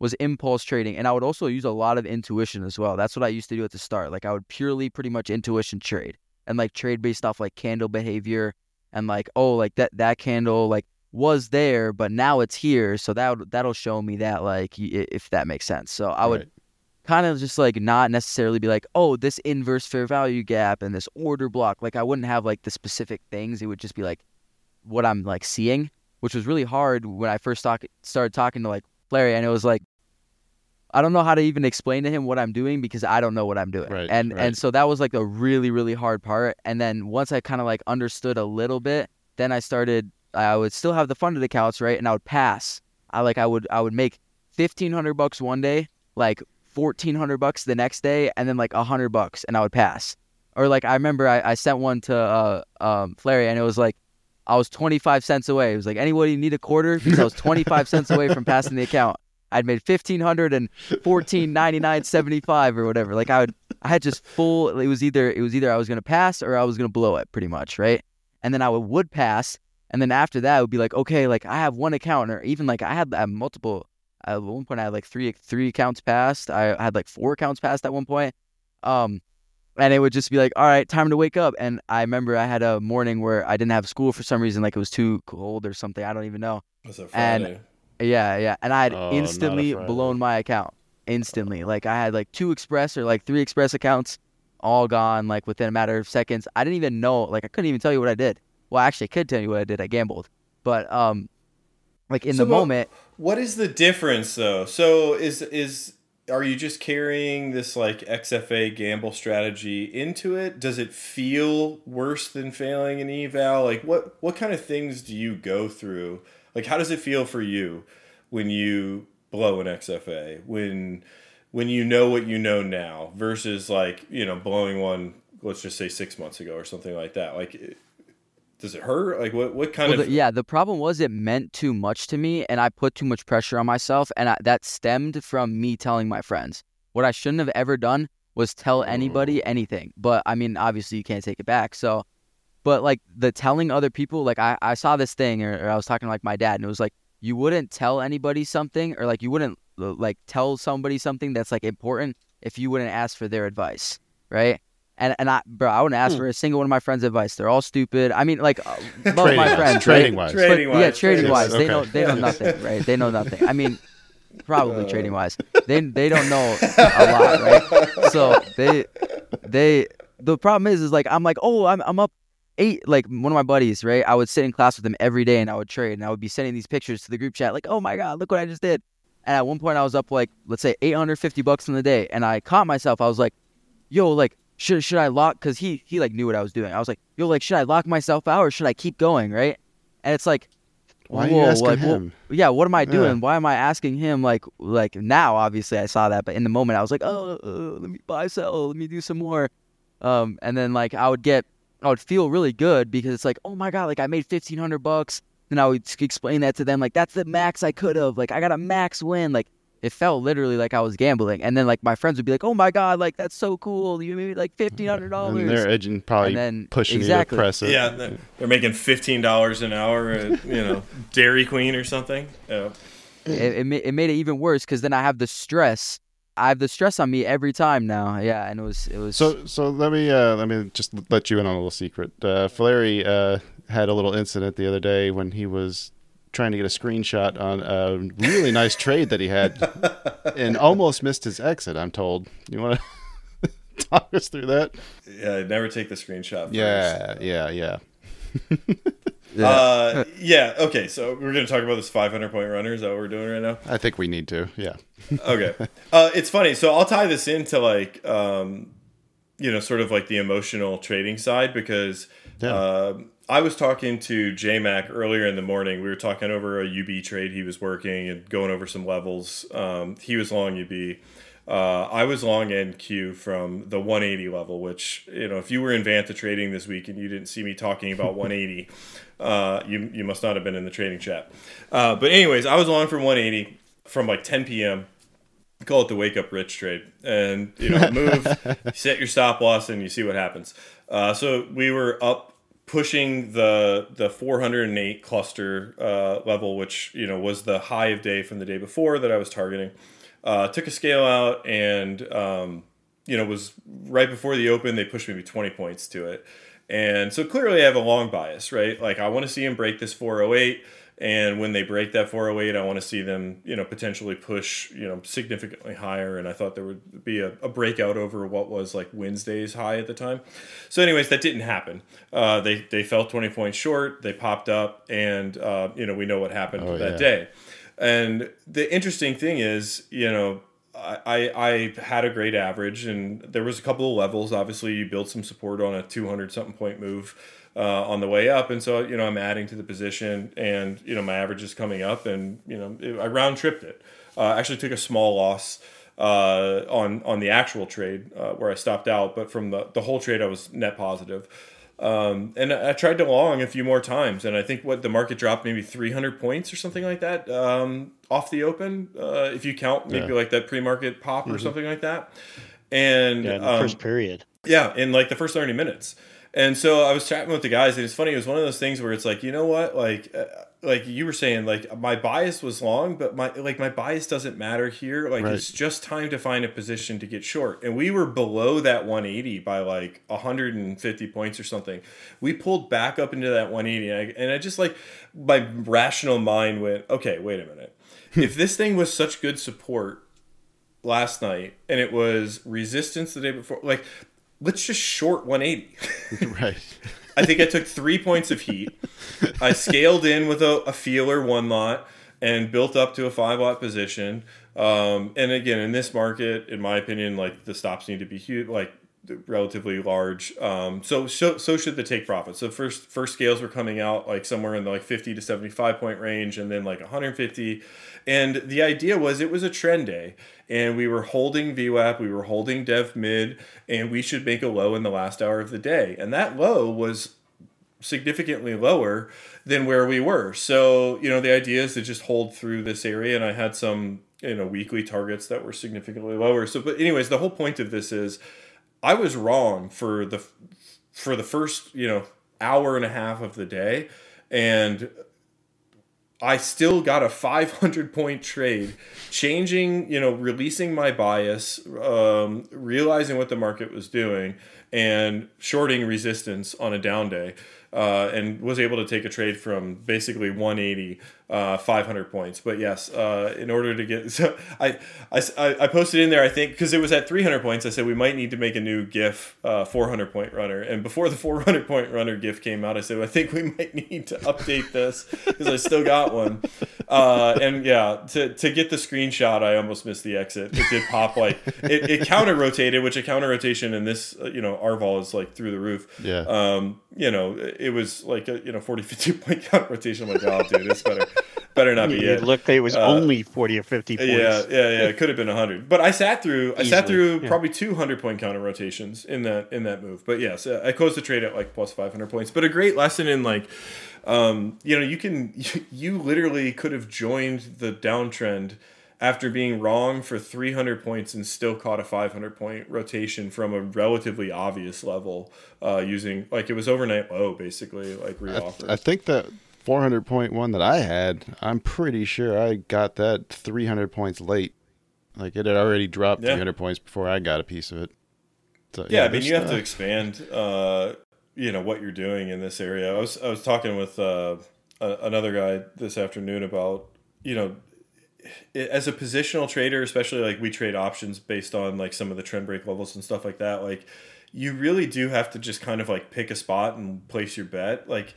Speaker 1: was impulse trading. And I would also use a lot of intuition as well. That's what I used to do at the start. Like I would purely pretty much intuition trade and like trade based off like candle behavior and like, oh, like that, that candle like was there, but now it's here. So that would, that'll show me that, like, if that makes sense. So I would
Speaker 5: Right.
Speaker 1: kind of just like not necessarily be like, oh, this inverse fair value gap and this order block. Like I wouldn't have like the specific things. It would just be like what I'm like seeing, which was really hard when I first talk, started talking to like Larry, and it was like, I don't know how to even explain to him what I'm doing because I don't know what I'm doing.
Speaker 5: Right,
Speaker 1: and
Speaker 5: right.
Speaker 1: and so that was like a really, really hard part. And then once I kind of like understood a little bit, then I started, I would still have the funded accounts, right? And I would pass. I like, I would, I would make fifteen hundred bucks one day, like fourteen hundred bucks the next day, and then like a hundred bucks, and I would pass. Or like, I remember I, I sent one to uh, um, Flary, and it was like, I was twenty-five cents away. It was like, anybody need a quarter? Because I was twenty-five cents away from passing the account. I'd made fifteen hundred and fourteen ninety-nine seventy-five or whatever. Like I would, I had just full. It was either it was either I was gonna pass or I was gonna blow it, pretty much, right? And then I would, would pass, and then after that, it would be like, okay, like I have one account, or even like I had, I had multiple. At one point, I had like three three accounts passed. I had like four accounts passed at one point. Um, and it would just be like, all right, time to wake up. And I remember I had a morning where I didn't have school for some reason, like it was too cold or something. I don't even know.
Speaker 6: Was it
Speaker 1: And
Speaker 6: Friday?
Speaker 1: Yeah, yeah. And I had
Speaker 5: Oh, not a
Speaker 1: instantly
Speaker 5: Friday.
Speaker 1: blown my account. Instantly. Like I had like two Express or like three Express accounts all gone like within a matter of seconds. I didn't even know, like I couldn't even tell you what I did. Well, actually I could tell you what I did. I gambled. But um like in
Speaker 6: So
Speaker 1: the
Speaker 6: what-
Speaker 1: moment,
Speaker 6: What is the difference though? So is is are you just carrying this like X F A gamble strategy into it? Does it feel worse than failing an eval? Like what what kind of things do you go through? Like how does it feel for you when you blow an X F A? When when you know what you know now versus like, you know, blowing one, let's just say six months ago or something like that. Like it- does it hurt? Like what what kind
Speaker 1: well,
Speaker 6: of
Speaker 1: the, yeah, the problem was it meant too much to me, and I put too much pressure on myself, and I, that stemmed from me telling my friends. What I shouldn't have ever done was tell anybody anything. But I mean, obviously you can't take it back. So, but like the telling other people, like I, I saw this thing, or, or I was talking to like my dad, and it was like you wouldn't tell anybody something, or like you wouldn't uh, like tell somebody something that's like important if you wouldn't ask for their advice, right? And and I, bro, I wouldn't ask
Speaker 7: Hmm.
Speaker 1: for a single one of my friends' advice. They're all stupid. I mean, like, uh, both
Speaker 5: Trading
Speaker 1: my
Speaker 5: wise,
Speaker 1: friends,
Speaker 5: trading
Speaker 1: right?
Speaker 5: wise.
Speaker 1: But,
Speaker 6: Trading
Speaker 1: yeah,
Speaker 6: wise,
Speaker 1: trading
Speaker 6: trading
Speaker 1: wise,
Speaker 5: wise.
Speaker 1: they know
Speaker 5: Okay.
Speaker 1: they know nothing, right? They know nothing. I mean, probably
Speaker 6: Uh.
Speaker 1: trading wise, they they don't know a lot, right? So they they the problem is is like I'm like, oh, I'm I'm up eight. Like one of my buddies, right? I would sit in class with him every day, and I would trade, and I would be sending these pictures to the group chat, like, oh my god, look what I just did. And at one point, I was up like, let's say eight hundred fifty bucks in the day, and I caught myself. I was like, yo, like. Should should I lock? Because he he like knew what I was doing. I was like, yo, like, should I lock myself out or should I keep going, right? And it's like,
Speaker 5: Why are you
Speaker 1: whoa,
Speaker 5: asking
Speaker 1: like, whoa,
Speaker 5: him?
Speaker 1: yeah, what am I doing?
Speaker 5: Yeah.
Speaker 1: Why am I asking him? Like like now, obviously, I saw that, but in the moment, I was like, oh, uh, let me buy, sell, let me do some more. Um, and then like I would get, I would feel really good because it's like, oh my god, like I made fifteen hundred bucks. Then I would explain that to them, like that's the max I could have. Like I got a max win. Like it felt literally like I was gambling. And then like my friends would be like, oh my god, like that's so cool. You made like fifteen hundred dollars.
Speaker 5: And they're edging, probably
Speaker 1: And then-
Speaker 5: pushing
Speaker 1: exactly.
Speaker 5: you to press it.
Speaker 6: Yeah, they're they're making fifteen dollars an hour at, you know, Dairy Queen or something. Yeah.
Speaker 1: it, it, ma- it made it even worse because then I have the stress. I have the stress on me every time now. Yeah, and it was it was.
Speaker 5: So, so let me uh, let me just let you in on a little secret. Uh, Fileri uh, had a little incident the other day when he was trying to get a screenshot on a really nice trade that he had, and almost missed his exit. I'm told. You want to talk us through that?
Speaker 6: Yeah, never take the screenshot first.
Speaker 5: Yeah, yeah, yeah.
Speaker 1: yeah.
Speaker 6: Uh, yeah, okay, so we're going to talk about this five hundred point runner. Is that what we're doing right now?
Speaker 5: I think we need to. Yeah.
Speaker 6: Okay. Uh, it's funny. So I'll tie this into like, um, you know, sort of like the emotional trading side because
Speaker 5: Yeah.
Speaker 6: um I was talking to J Mac earlier in the morning. We were talking over a U B trade he was working and going over some levels. Um, he was long U B. Uh, I was long N Q from the one eighty level, which, you know, if you were in Vanta trading this week and you didn't see me talking about one eighty, uh, you you must not have been in the trading chat. Uh, but anyways, I was long from one eighty from like ten p.m. We call it the wake up rich trade, and you know, move, you set your stop loss, and you see what happens. Uh, so we were up pushing the the four hundred eight cluster uh, level, which, you know, was the high of day from the day before that I was targeting. Uh, took a scale out and, um, you know, was right before the open, they pushed maybe twenty points to it. And so clearly I have a long bias, right? Like I want to see them break this four oh eight. And when they break that four oh eight, I want to see them, you know, potentially push, you know, significantly higher. And I thought there would be a, a breakout over what was like Wednesday's high at the time. So anyways, that didn't happen. Uh, they, they fell twenty points short. They popped up and, uh, you know, we know what happened
Speaker 5: oh,
Speaker 6: that
Speaker 5: yeah.
Speaker 6: day. And the interesting thing is, you know, I, I had a great average and there was a couple of levels. Obviously, you build some support on a two hundred something point move uh, on the way up. And so, you know, I'm adding to the position and, you know, my average is coming up and, you know, it, I round tripped it. Uh, actually took a small loss uh, on, on the actual trade uh, where I stopped out. But from the, the whole trade, I was net positive. Um, and I tried to long a few more times, and I think what the market dropped maybe three hundred points or something like that um, off the open, uh, if you count maybe
Speaker 5: yeah.
Speaker 6: like that pre-market pop mm-hmm. or something like that. And
Speaker 7: yeah, in the
Speaker 6: um,
Speaker 7: first period.
Speaker 6: Yeah, in like the first thirty minutes. And so I was chatting with the guys, and it's funny. It was one of those things where it's like, you know what, like, uh, like you were saying, like my bias was long, but my like my bias doesn't matter here. Like right. It's just time to find a position to get short, and we were below that one eighty by like one hundred fifty points or something. We pulled back up into that one eighty, and I, and I just like my rational mind went, okay, wait a minute. If this thing was such good support last night, and it was resistance the day before, like. Let's just short one eighty.
Speaker 5: Right.
Speaker 6: I think I took three points of heat. I scaled in with a, a feeler one lot and built up to a five lot position. Um, and again, in this market, in my opinion, like the stops need to be huge, like relatively large. Um, so, so so should the take profits. So first first scales were coming out like somewhere in the like fifty to seventy-five point range, and then like one hundred fifty. And the idea was it was a trend day, and we were holding V WAP, we were holding Dev Mid, and we should make a low in the last hour of the day. And that low was significantly lower than where we were. So, you know, the idea is to just hold through this area, and I had some, you know, weekly targets that were significantly lower. So, but anyways, the whole point of this is I was wrong for the for the first, you know, hour and a half of the day, and I still got a five hundred point trade, changing, you know, releasing my bias, um, realizing what the market was doing, and shorting resistance on a down day, uh, and was able to take a trade from basically one eighty, uh, five hundred points. But yes, uh, in order to get, so I, I, I posted in there, I think, because it was at three hundred points, I said we might need to make a new GIF, uh, four hundred point runner. And before the four hundred point runner GIF came out, I said, I think we might need to update this because I still got one. Uh, and yeah, to, to get the screenshot, I almost missed the exit. It did pop like, it, it counter rotated, which a counter rotation in this, uh, you know, R V O L is like through the roof.
Speaker 5: Yeah.
Speaker 6: Um, you know, it was like a, you know, forty, fifty point counter rotation. I'm like, oh, dude, it's better. Better not be it.
Speaker 7: It looked like it was uh, only forty or fifty points.
Speaker 6: Yeah, yeah, yeah. It could have been one hundred. But I sat through I
Speaker 7: Easily,
Speaker 6: sat through
Speaker 7: yeah.
Speaker 6: probably two hundred point counter rotations in that in that move. But yes, I closed the trade at like plus five hundred points. But a great lesson in like um, you know, you can you, you literally could have joined the downtrend after being wrong for three hundred points and still caught a five hundred point rotation from a relatively obvious level uh, using like it was overnight low basically like reoffer.
Speaker 5: I, I think that four hundred point one that I had, I'm pretty sure I got that three hundred points late. Like it had already dropped yeah. three hundred points before I got a piece of it. So,
Speaker 6: yeah,
Speaker 5: yeah,
Speaker 6: I mean, you have
Speaker 5: uh,
Speaker 6: to expand, uh, you know, what you're doing in this area. I was I was talking with uh, a, another guy this afternoon about, you know, as a positional trader, especially like we trade options based on like some of the trend break levels and stuff like that. Like, you really do have to just kind of like pick a spot and place your bet. Like,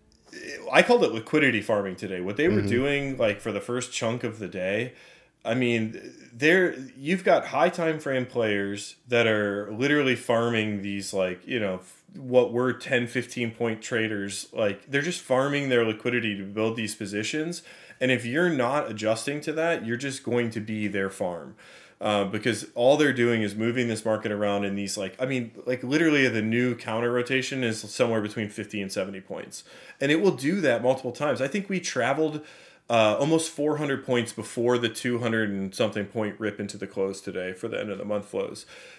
Speaker 6: I called it liquidity farming today. What they were mm-hmm. doing, like for the first chunk of the day, I mean, there you've got high time frame players that are literally farming these, like, you know, what were ten, fifteen point traders. Like, they're just farming their liquidity to build these positions. And if you're not adjusting to that, you're just going to be their farm. Uh, because all they're doing is moving this market around in these, like, I mean, like literally the new counter rotation is somewhere between fifty and seventy points. And it will do that multiple times. I think we traveled uh, almost four hundred points before the two hundred and something point rip into the close today for the end of the month flows.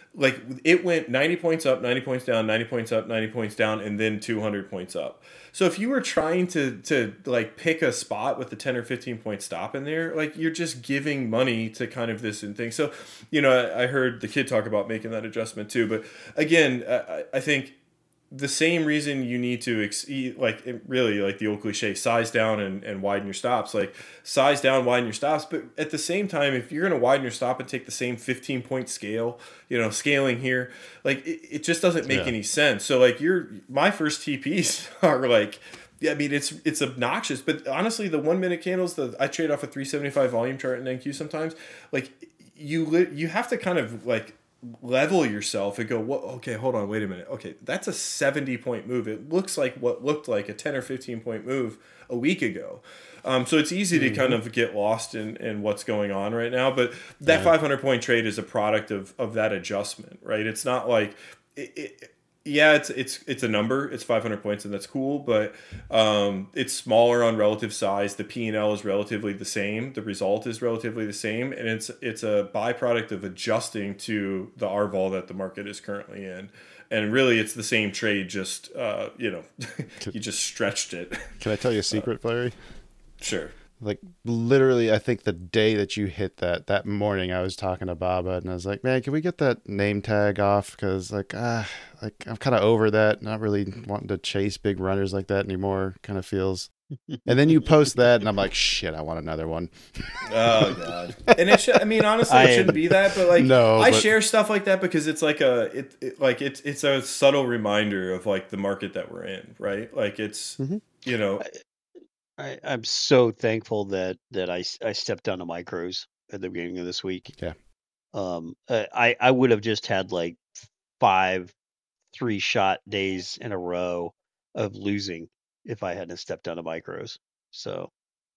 Speaker 6: like it went ninety points up, ninety points down, ninety points up, ninety points down, and then two hundred points up. So if you were trying to to like pick a spot with the ten or fifteen point stop in there, like you're just giving money to kind of this and thing. So, you know, I, I heard the kid talk about making that adjustment too. But again, I, I think the same reason you need to ex- like it really like the old cliche, size down and, and widen your stops, like size down, widen your stops. But at the same time, if you're going to widen your stop and take the same fifteen point scale, you know, scaling here, like it, it just doesn't make yeah. any sense. So like your, my first T Ps are like, yeah, I mean, it's, it's obnoxious, but honestly, the one minute candles that I trade off a three seventy-five volume chart in N Q sometimes, like you, li- you have to kind of like level yourself and go, what? Okay, hold on, wait a minute. Okay, that's a seventy point move. It looks like what looked like a ten or fifteen point move a week ago. Um, so it's easy mm-hmm. to kind of get lost in, in what's going on right now. But that yeah. five hundred point trade is a product of of that adjustment, right? It's not like it, it, yeah, it's it's it's a number. It's five hundred points, and that's cool. But um, it's smaller on relative size. The P and L is relatively the same. The result is relatively the same, and it's it's a byproduct of adjusting to the R vol that the market is currently in. And really, it's the same trade. Just uh, you know, you just stretched it.
Speaker 5: Can I tell you a secret, Larry?
Speaker 6: Sure.
Speaker 5: Like literally, I think the day that you hit that, that morning, I was talking to Baba and I was like, man, can we get that name tag off? Cause like, ah, like I'm kind of over that. Not really wanting to chase big runners like that anymore. Kind of feels. And then you post that and I'm like, shit, I want another one.
Speaker 6: Oh God. And it should, I mean, honestly, it shouldn't be that, but like,
Speaker 5: no,
Speaker 6: I
Speaker 5: but...
Speaker 6: share stuff like that because it's like a, it, it like it's, it's a subtle reminder of like the market that we're in, right? Like it's, mm-hmm. you know,
Speaker 7: I, I'm so thankful that that I, I stepped down to micros at the beginning of this week.
Speaker 5: Yeah.
Speaker 7: Um, I, I would have just had like five three shot days in a row of losing if I hadn't stepped down to micros. So,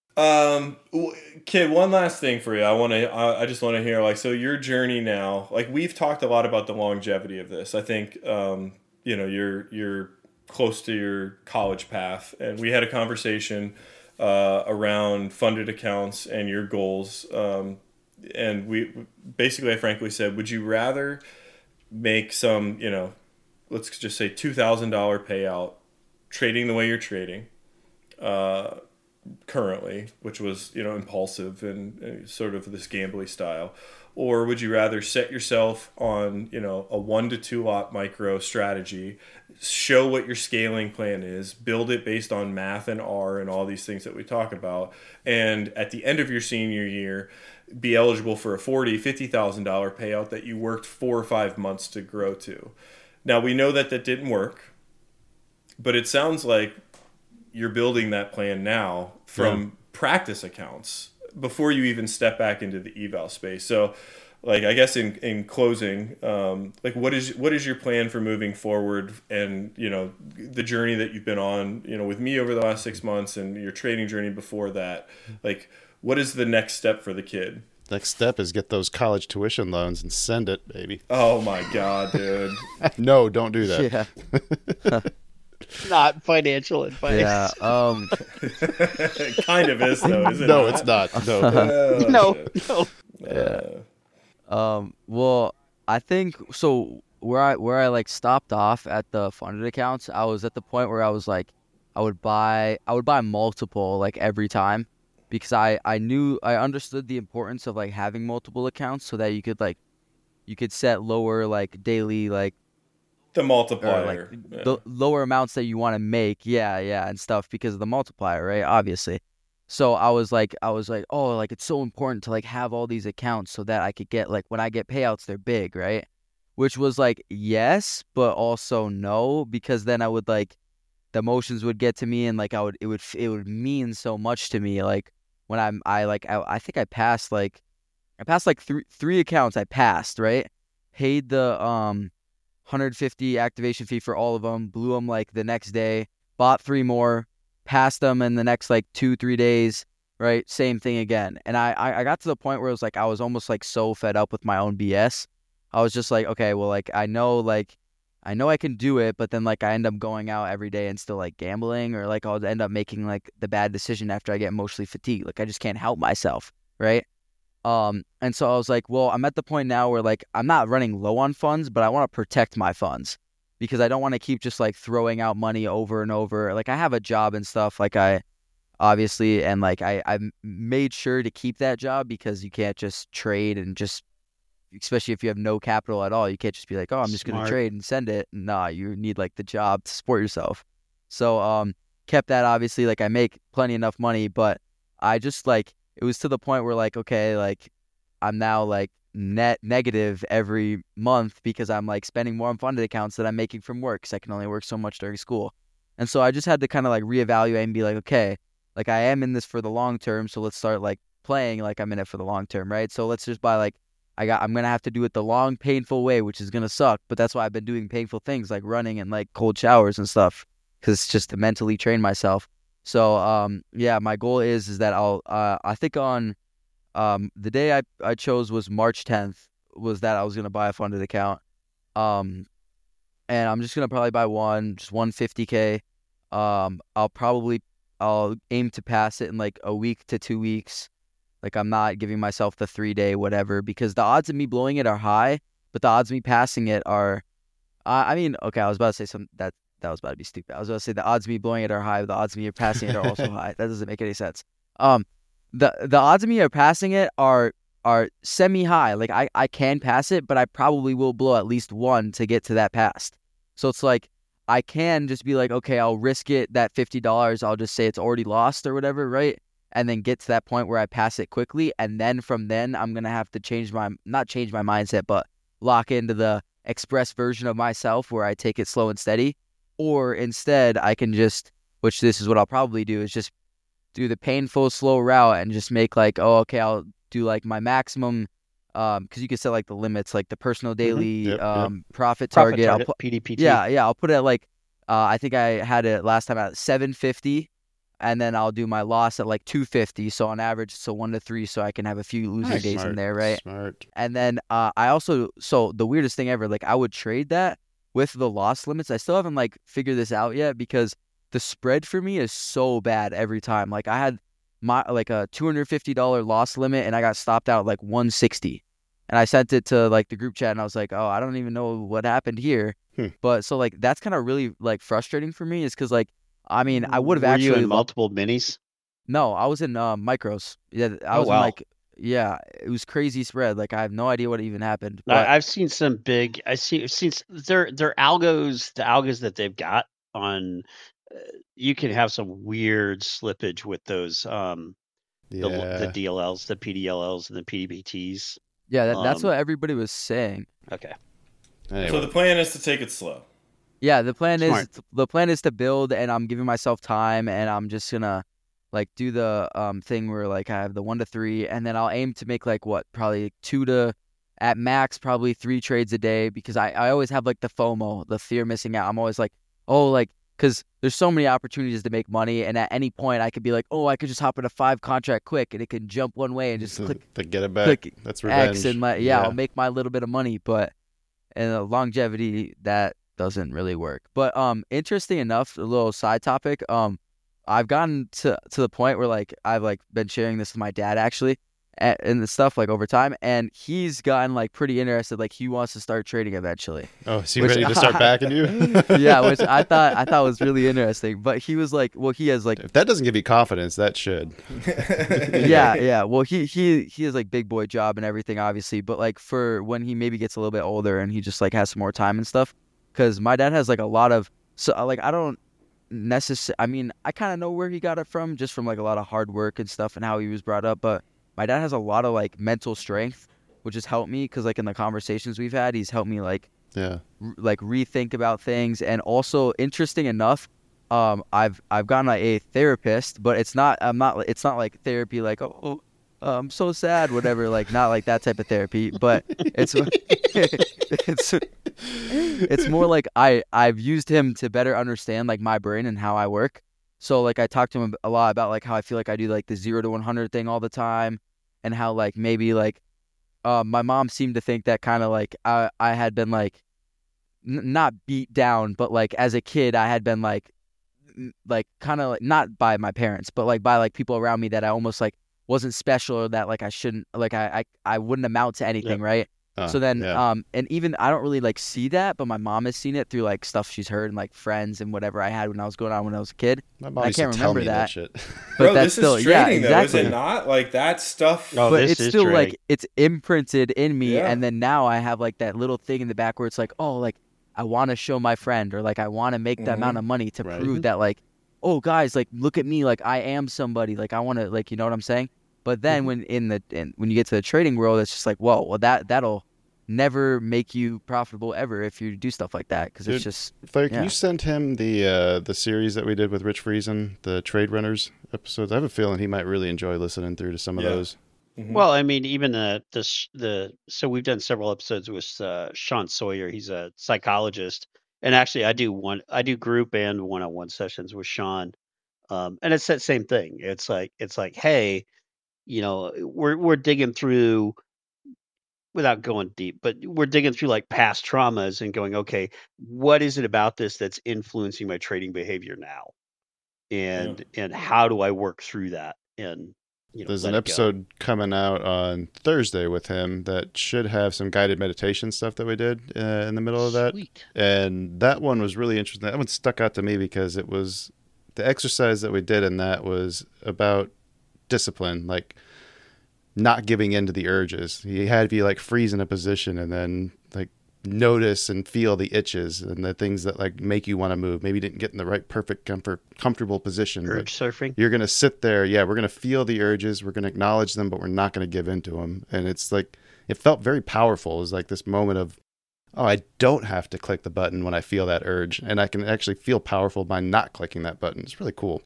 Speaker 6: um, kid, one last thing for you. I want to, I, I just want to hear like, so your journey now, like we've talked a lot about the longevity of this. I think, um, you know, you're, you're close to your college path, and we had a conversation uh, around funded accounts and your goals. Um, and we basically, I frankly said, would you rather make some, you know, let's just say two thousand dollars payout trading the way you're trading uh, currently, which was, you know, impulsive and, and sort of this gambly style? Or would you rather set yourself on, you know, a one to two lot micro strategy, show what your scaling plan is, build it based on math and R and all these things that we talk about, and at the end of your senior year, be eligible for a forty thousand dollars, fifty thousand dollars payout that you worked four or five months to grow to? Now, we know that that didn't work, but it sounds like you're building that plan now from yeah. practice accounts before you even step back into the eval space. So like, I guess in, in closing, um, like what is, what is your plan for moving forward, and, you know, the journey that you've been on, you know, with me over the last six months and your trading journey before that, like what is the next step for the kid?
Speaker 5: Next step is get those college tuition loans and send it, baby.
Speaker 6: Oh my God, dude.
Speaker 5: No, don't do that.
Speaker 7: Yeah. Not financial advice.
Speaker 1: Yeah. Um.
Speaker 6: It kind of is though, isn't
Speaker 5: no,
Speaker 6: it?
Speaker 5: No, it's not. No.
Speaker 7: Oh, no. No.
Speaker 1: Yeah. Um. Well, I think so. Where I where I like stopped off at the funded accounts, I was at the point where I was like, I would buy I would buy multiple like every time, because I I knew I understood the importance of like having multiple accounts so that you could like you could set lower like daily like.
Speaker 6: The multiplier.
Speaker 1: Like
Speaker 6: yeah.
Speaker 1: the lower amounts that you want to make, yeah, yeah, and stuff because of the multiplier, right? Obviously. So I was like, I was like, oh, like it's so important to like have all these accounts so that I could get like when I get payouts, they're big, right? Which was like yes, but also no, because then I would like the emotions would get to me, and like I would it would it would mean so much to me. Like when I'm I like I, I think I passed like I passed like three three accounts. I passed right, paid the um. one hundred fifty activation fee for all of them, blew them like the next day, bought three more, passed them in the next like two, three days, right? Same thing again. And I, I got to the point where it was like, I was almost like so fed up with my own B S. I was just like, okay, well, like, I know, like, I know I can do it, but then like I end up going out every day and still like gambling, or like I'll end up making like the bad decision after I get emotionally fatigued. Like I just can't help myself, right? Um, and so I was like, well, I'm at the point now where like I'm not running low on funds, but I want to protect my funds because I don't want to keep just like throwing out money over and over. Like I have a job and stuff, like I obviously, and like I I made sure to keep that job because you can't just trade and just, especially if you have no capital at all, you can't just be like, oh, I'm just going to
Speaker 7: Smart.
Speaker 1: trade and send it. Nah, you need like the job to support yourself. So um, kept that obviously. Like I make plenty enough money, but I just like. It was to the point where like, okay, like I'm now like net negative every month because I'm like spending more on funded accounts that I'm making from work because I can only work so much during school. And so I just had to kind of like reevaluate and be like, okay, like I am in this for the long term. So let's start like playing like I'm in it for the long term, right? So let's just buy like, I got, I'm going to have to do it the long, painful way, which is going to suck. But that's why I've been doing painful things like running and like cold showers and stuff because it's just to mentally train myself. So, um, yeah, my goal is, is that I'll, uh, I think on, um, the day I, I chose was March tenth was that I was going to buy a funded account. Um, and I'm just going to probably buy one, just one fifty K. Um, I'll probably, I'll aim to pass it in like a week to two weeks. Like I'm not giving myself the three day, whatever, because the odds of me blowing it are high, but the odds of me passing it are, uh, I mean, okay, I was about to say something that, That was about to be stupid. I was going to say the odds of me blowing it are high, but the odds of me passing it are also high. That doesn't make any sense. Um, the the odds of me passing it are are semi high. Like I, I can pass it, but I probably will blow at least one to get to that passed. So it's like I can just be like, okay, I'll risk it that fifty dollars. I'll just say it's already lost or whatever, right? And then get to that point where I pass it quickly, and then from then I'm gonna have to change my not change my mindset, but lock into the express version of myself where I take it slow and steady. Or instead, I can just, which this is what I'll probably do, is just do the painful, slow route and just make like, oh, okay, I'll do like my maximum, um, because you can set like the limits, like the personal daily
Speaker 5: Yep,
Speaker 1: um
Speaker 5: yep.
Speaker 1: profit
Speaker 7: Profit
Speaker 1: target.
Speaker 7: target,
Speaker 1: I'll put,
Speaker 7: P D P T.
Speaker 1: yeah, yeah, I'll put it at like, uh, I think I had it last time at seven fifty, and then I'll do my loss at like two fifty. So on average, so one to three, so I can have a few losing
Speaker 5: Nice.
Speaker 1: days in
Speaker 5: Smart,
Speaker 1: there, right?
Speaker 5: Smart.
Speaker 1: And then uh, I also, so the weirdest thing ever, like I would trade that with the loss limits. I still haven't like figured this out yet because the spread for me is so bad every time. Like I had my like a two hundred fifty dollars loss limit and I got stopped out at like one sixty. And I sent it to like the group chat and I was like, oh, I don't even know what happened here.
Speaker 5: Hmm.
Speaker 1: But so like that's kind of really like frustrating for me is because like, I mean, I would have
Speaker 7: Were
Speaker 1: actually
Speaker 7: you in
Speaker 1: lo-
Speaker 7: multiple minis?
Speaker 1: no, I was in uh, micros. Yeah, I
Speaker 7: Oh,
Speaker 1: was
Speaker 7: wow.
Speaker 1: in like, yeah, it was crazy spread. Like I have no idea what even happened. But
Speaker 7: I, I've seen some big. I see. I've seen s- their their algos. The algos that they've got on. Uh, you can have some weird slippage with those. Um, the
Speaker 5: Yeah.
Speaker 7: the D L Ls, the P D L Ls, and the P D B Ts.
Speaker 1: yeah, that, that's
Speaker 7: um,
Speaker 1: what everybody was saying.
Speaker 7: Okay.
Speaker 5: Anyway.
Speaker 6: So the plan is to take it slow.
Speaker 1: Yeah, the plan
Speaker 7: Smart.
Speaker 1: is the plan is to build, and I'm giving myself time, and I'm just gonna like do the um thing where like I have the one to three, and then I'll aim to make like what probably two to at max probably three trades a day because I I always have like the FOMO, the fear of missing out. I'm always like, oh, like because there's so many opportunities to make money, and at any point I could be like, oh, I could just hop in a five contract quick, and it can jump one way and just
Speaker 5: to,
Speaker 1: click
Speaker 5: to get it back.
Speaker 1: click
Speaker 5: That's revenge.
Speaker 1: X and my yeah, I'll make my little bit of money, but and the longevity that doesn't really work. But um, interesting enough, a little side topic. Um, I've gotten to to the point where like I've like been sharing this with my dad actually, and, and the stuff like over time, and he's gotten like pretty interested. Like he wants to start trading eventually.
Speaker 5: Oh, is he
Speaker 1: Which-
Speaker 5: ready to start backing you?
Speaker 1: Yeah, which I thought I thought was really interesting. But he was like, well, he has like
Speaker 5: If that doesn't give you confidence, that should.
Speaker 1: yeah, yeah. Well, he he he has like big boy job and everything, obviously. But like for when he maybe gets a little bit older and he just like has some more time and stuff, because my dad has like a lot of so like I don't necessarily. I mean, I kind of know where he got it from, just from like a lot of hard work and stuff and how he was brought up. But my dad has a lot of like mental strength, which has helped me because like in the conversations we've had, he's helped me like
Speaker 5: Yeah.
Speaker 1: r- like rethink about things. And also, interesting enough, um, I've I've gotten like, a therapist, but it's not I'm not it's not like therapy like oh, oh uh, I'm so sad whatever like not like that type of therapy, but it's it's it's more like I I've used him to better understand like my brain and how I work. So like I talked to him a lot about like how I feel like I do like the zero to one hundred thing all the time, and how like maybe like uh, my mom seemed to think that kind of like I I had been like n- not beat down, but like as a kid I had been like n- like kind of like not by my parents, but like by like people around me that I almost like wasn't special or that like I shouldn't like I I, I wouldn't amount to anything,
Speaker 7: Yep.
Speaker 1: right?
Speaker 5: Uh,
Speaker 1: So then,
Speaker 5: yeah.
Speaker 1: um, and even I don't really like see that, but my mom has seen it through like stuff she's heard and like friends and whatever I had when I was going on when I was a kid.
Speaker 5: My
Speaker 1: And
Speaker 5: mom
Speaker 1: I
Speaker 5: used to
Speaker 1: can't
Speaker 5: tell
Speaker 1: remember
Speaker 5: me
Speaker 1: that.
Speaker 5: that shit.
Speaker 1: But
Speaker 6: Bro,
Speaker 1: that's
Speaker 6: this
Speaker 1: still
Speaker 6: is
Speaker 1: yeah,
Speaker 6: trading, though,
Speaker 1: exactly.
Speaker 6: is it not? Like that stuff.
Speaker 7: Oh,
Speaker 1: but
Speaker 7: this
Speaker 1: it's
Speaker 7: is
Speaker 1: still
Speaker 7: trading.
Speaker 1: like it's imprinted in me,
Speaker 6: Yeah.
Speaker 1: and then now I have like that little thing in the back where it's like, oh, like I want to show my friend or like I want to make the
Speaker 6: Mhm.
Speaker 1: amount of money to
Speaker 5: Right.
Speaker 1: prove that like, oh, guys, like look at me, like I am somebody, like I want to, like you know what I'm saying? But then
Speaker 6: Mhm.
Speaker 1: when in the in, when you get to the trading world, it's just like, whoa, well that that'll never make you profitable ever if you do stuff like that because
Speaker 5: Dude,
Speaker 1: it's just
Speaker 5: Flair, can
Speaker 1: yeah.
Speaker 5: you send him the uh, the series that we did with Rich Friesen, the Trade Runners episodes? I have a feeling he might really enjoy listening through to some of
Speaker 6: Yeah.
Speaker 5: those.
Speaker 6: Mhm.
Speaker 7: Well, I mean, even the the sh- the so we've done several episodes with uh, Sean Sawyer. He's a psychologist, and actually, I do one I do group and one on one sessions with Sean, um, and it's that same thing. It's like it's like, hey, you know, we're we're digging through without going deep, but we're digging through like past traumas and going, okay, what is it about this that's influencing my trading behavior now, and and how do I work through that and you know
Speaker 5: There's
Speaker 7: let
Speaker 5: an
Speaker 7: it go.
Speaker 5: episode coming out on Thursday with him that should have some guided meditation stuff that we did uh, in the middle of that.
Speaker 7: Sweet.
Speaker 5: And that one was really interesting. That one stuck out to me because it was the exercise that we did in that was about discipline, like not giving in to the urges. He had you like freeze in a position and then like notice and feel the itches and the things that like make you want to move. Maybe you didn't get in the right perfect comfort comfortable position. but
Speaker 7: Urge surfing.
Speaker 5: You're going to sit there. Yeah, we're going to feel the urges. We're going to acknowledge them, but we're not going to give in to them. And it's like, it felt very powerful. It was like this moment of, oh, I don't have to click the button when I feel that urge. And I can actually feel powerful by not clicking that button. It's really cool.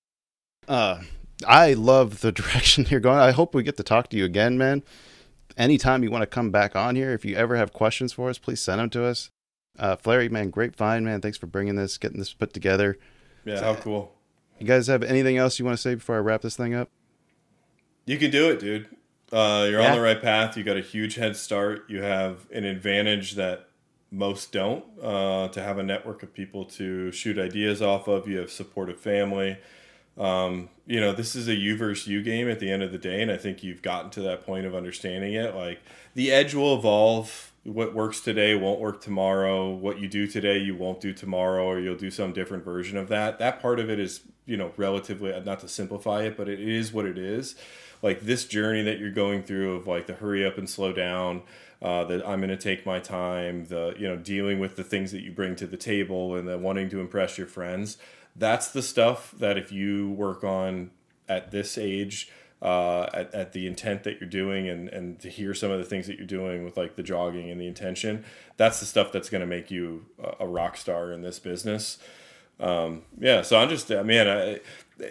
Speaker 5: Uh, I love the direction you're going. I hope we get to talk to you again, man. Anytime you want to come back on here, if you ever have questions for us, please send them to us. Uh, Flary, man, great find, man. Thanks for bringing this, getting this put together.
Speaker 6: Yeah, how cool.
Speaker 5: You guys have anything else you want to say before I wrap this thing up?
Speaker 6: You can do it, dude. Uh, you're
Speaker 1: Yeah.
Speaker 6: on the right path. You got a huge head start. You have an advantage that most don't, uh, to have a network of people to shoot ideas off of. You have supportive family. Um, you know, this is a you versus you game at the end of the day, and I think you've gotten to that point of understanding it. Like, the edge will evolve. What works today won't work tomorrow. What you do today, you won't do tomorrow, or you'll do some different version of that. That part of it is, you know, relatively, not to simplify it, but it is what it is. Like, this journey that you're going through of like the hurry up and slow down, uh, that I'm going to take my time, the, you know, dealing with the things that you bring to the table and the wanting to impress your friends. That's the stuff that if you work on at this age, uh, at, at the intent that you're doing, and, and to hear some of the things that you're doing with like the jogging and the intention, that's the stuff that's going to make you a, a rock star in this business. Um, yeah. So I'm just, uh, man, I,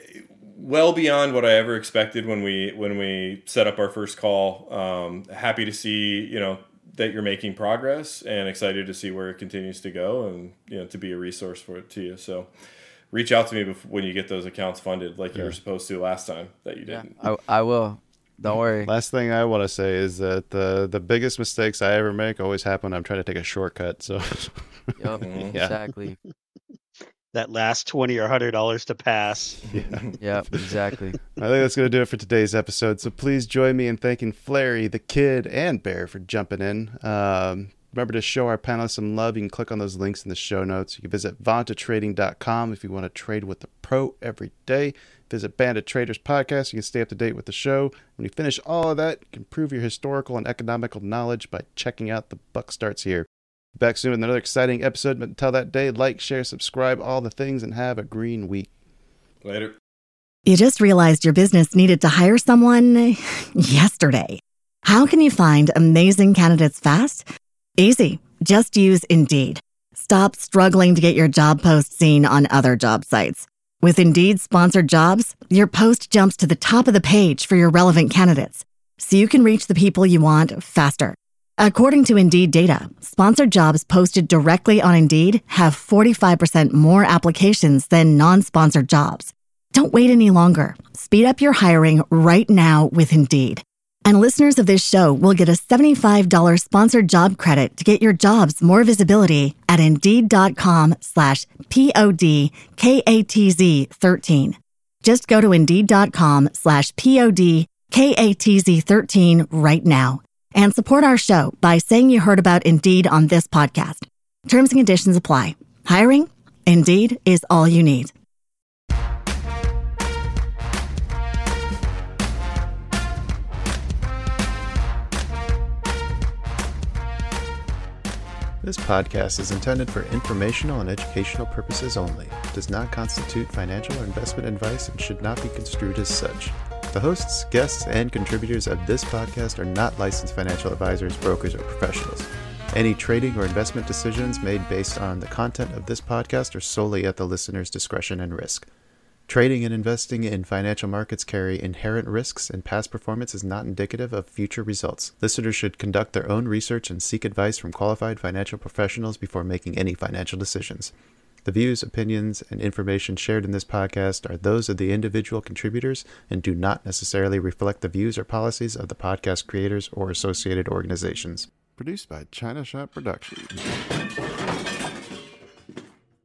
Speaker 6: well beyond what I ever expected when we, when we set up our first call. Um, happy to see, you know, that you're making progress, and excited to see where it continues to go, and, you know, to be a resource for it to you. So reach out to me before, when you get those accounts funded, like you
Speaker 5: Yeah.
Speaker 6: were supposed to last time that you
Speaker 1: Yeah,
Speaker 6: didn't.
Speaker 1: I, I will. Don't worry.
Speaker 5: Last thing I want to say is that the the biggest mistakes I ever make always happen when I'm trying to take a shortcut. So,
Speaker 1: Yep,
Speaker 6: Mhm.
Speaker 5: Yeah.
Speaker 1: exactly.
Speaker 7: That last twenty or hundred dollars to pass.
Speaker 5: yeah.
Speaker 1: Yep, exactly.
Speaker 5: I think that's going to do it for today's episode. So please join me in thanking Flary, the kid, and Bear for jumping in. Um, remember to show our panelists some love. You can click on those links in the show notes. You can visit vanta trading dot com if you want to trade with the pro every day. Visit Bandit Traders Podcast. You can stay up to date with the show. When you finish all of that, you can improve your historical and economical knowledge by checking out The Buck Starts Here. Back soon with another exciting episode. But until that day, like, share, subscribe, all the things, and have a green week.
Speaker 6: Later.
Speaker 4: You just realized your business needed to hire someone yesterday. How can you find amazing candidates fast? Easy. Just use Indeed. Stop struggling to get your job post seen on other job sites. With Indeed sponsored jobs, your post jumps to the top of the page for your relevant candidates, so you can reach the people you want faster. According to Indeed data, sponsored jobs posted directly on Indeed have forty-five percent more applications than non-sponsored jobs. Don't wait any longer. Speed up your hiring right now with Indeed. And listeners of this show will get a seventy-five dollars sponsored job credit to get your jobs more visibility at Indeed.com slash P-O-D-K-A-T-Z 13. Just go to Indeed.com slash P-O-D K A T Z thirteen right now. And support our show by saying you heard about Indeed on this podcast. Terms and conditions apply. Hiring? Indeed is all you need.
Speaker 2: This podcast is intended for informational and educational purposes only. It does not constitute financial or investment advice and should not be construed as such. The hosts, guests, and contributors of this podcast are not licensed financial advisors, brokers, or professionals. Any trading or investment decisions made based on the content of this podcast are solely at the listener's discretion and risk. Trading and investing in financial markets carry inherent risks, and past performance is not indicative of future results. Listeners should conduct their own research and seek advice from qualified financial professionals before making any financial decisions. The views, opinions, and information shared in this podcast are those of the individual contributors and do not necessarily reflect the views or policies of the podcast creators or associated organizations.
Speaker 5: Produced by China Shop Productions.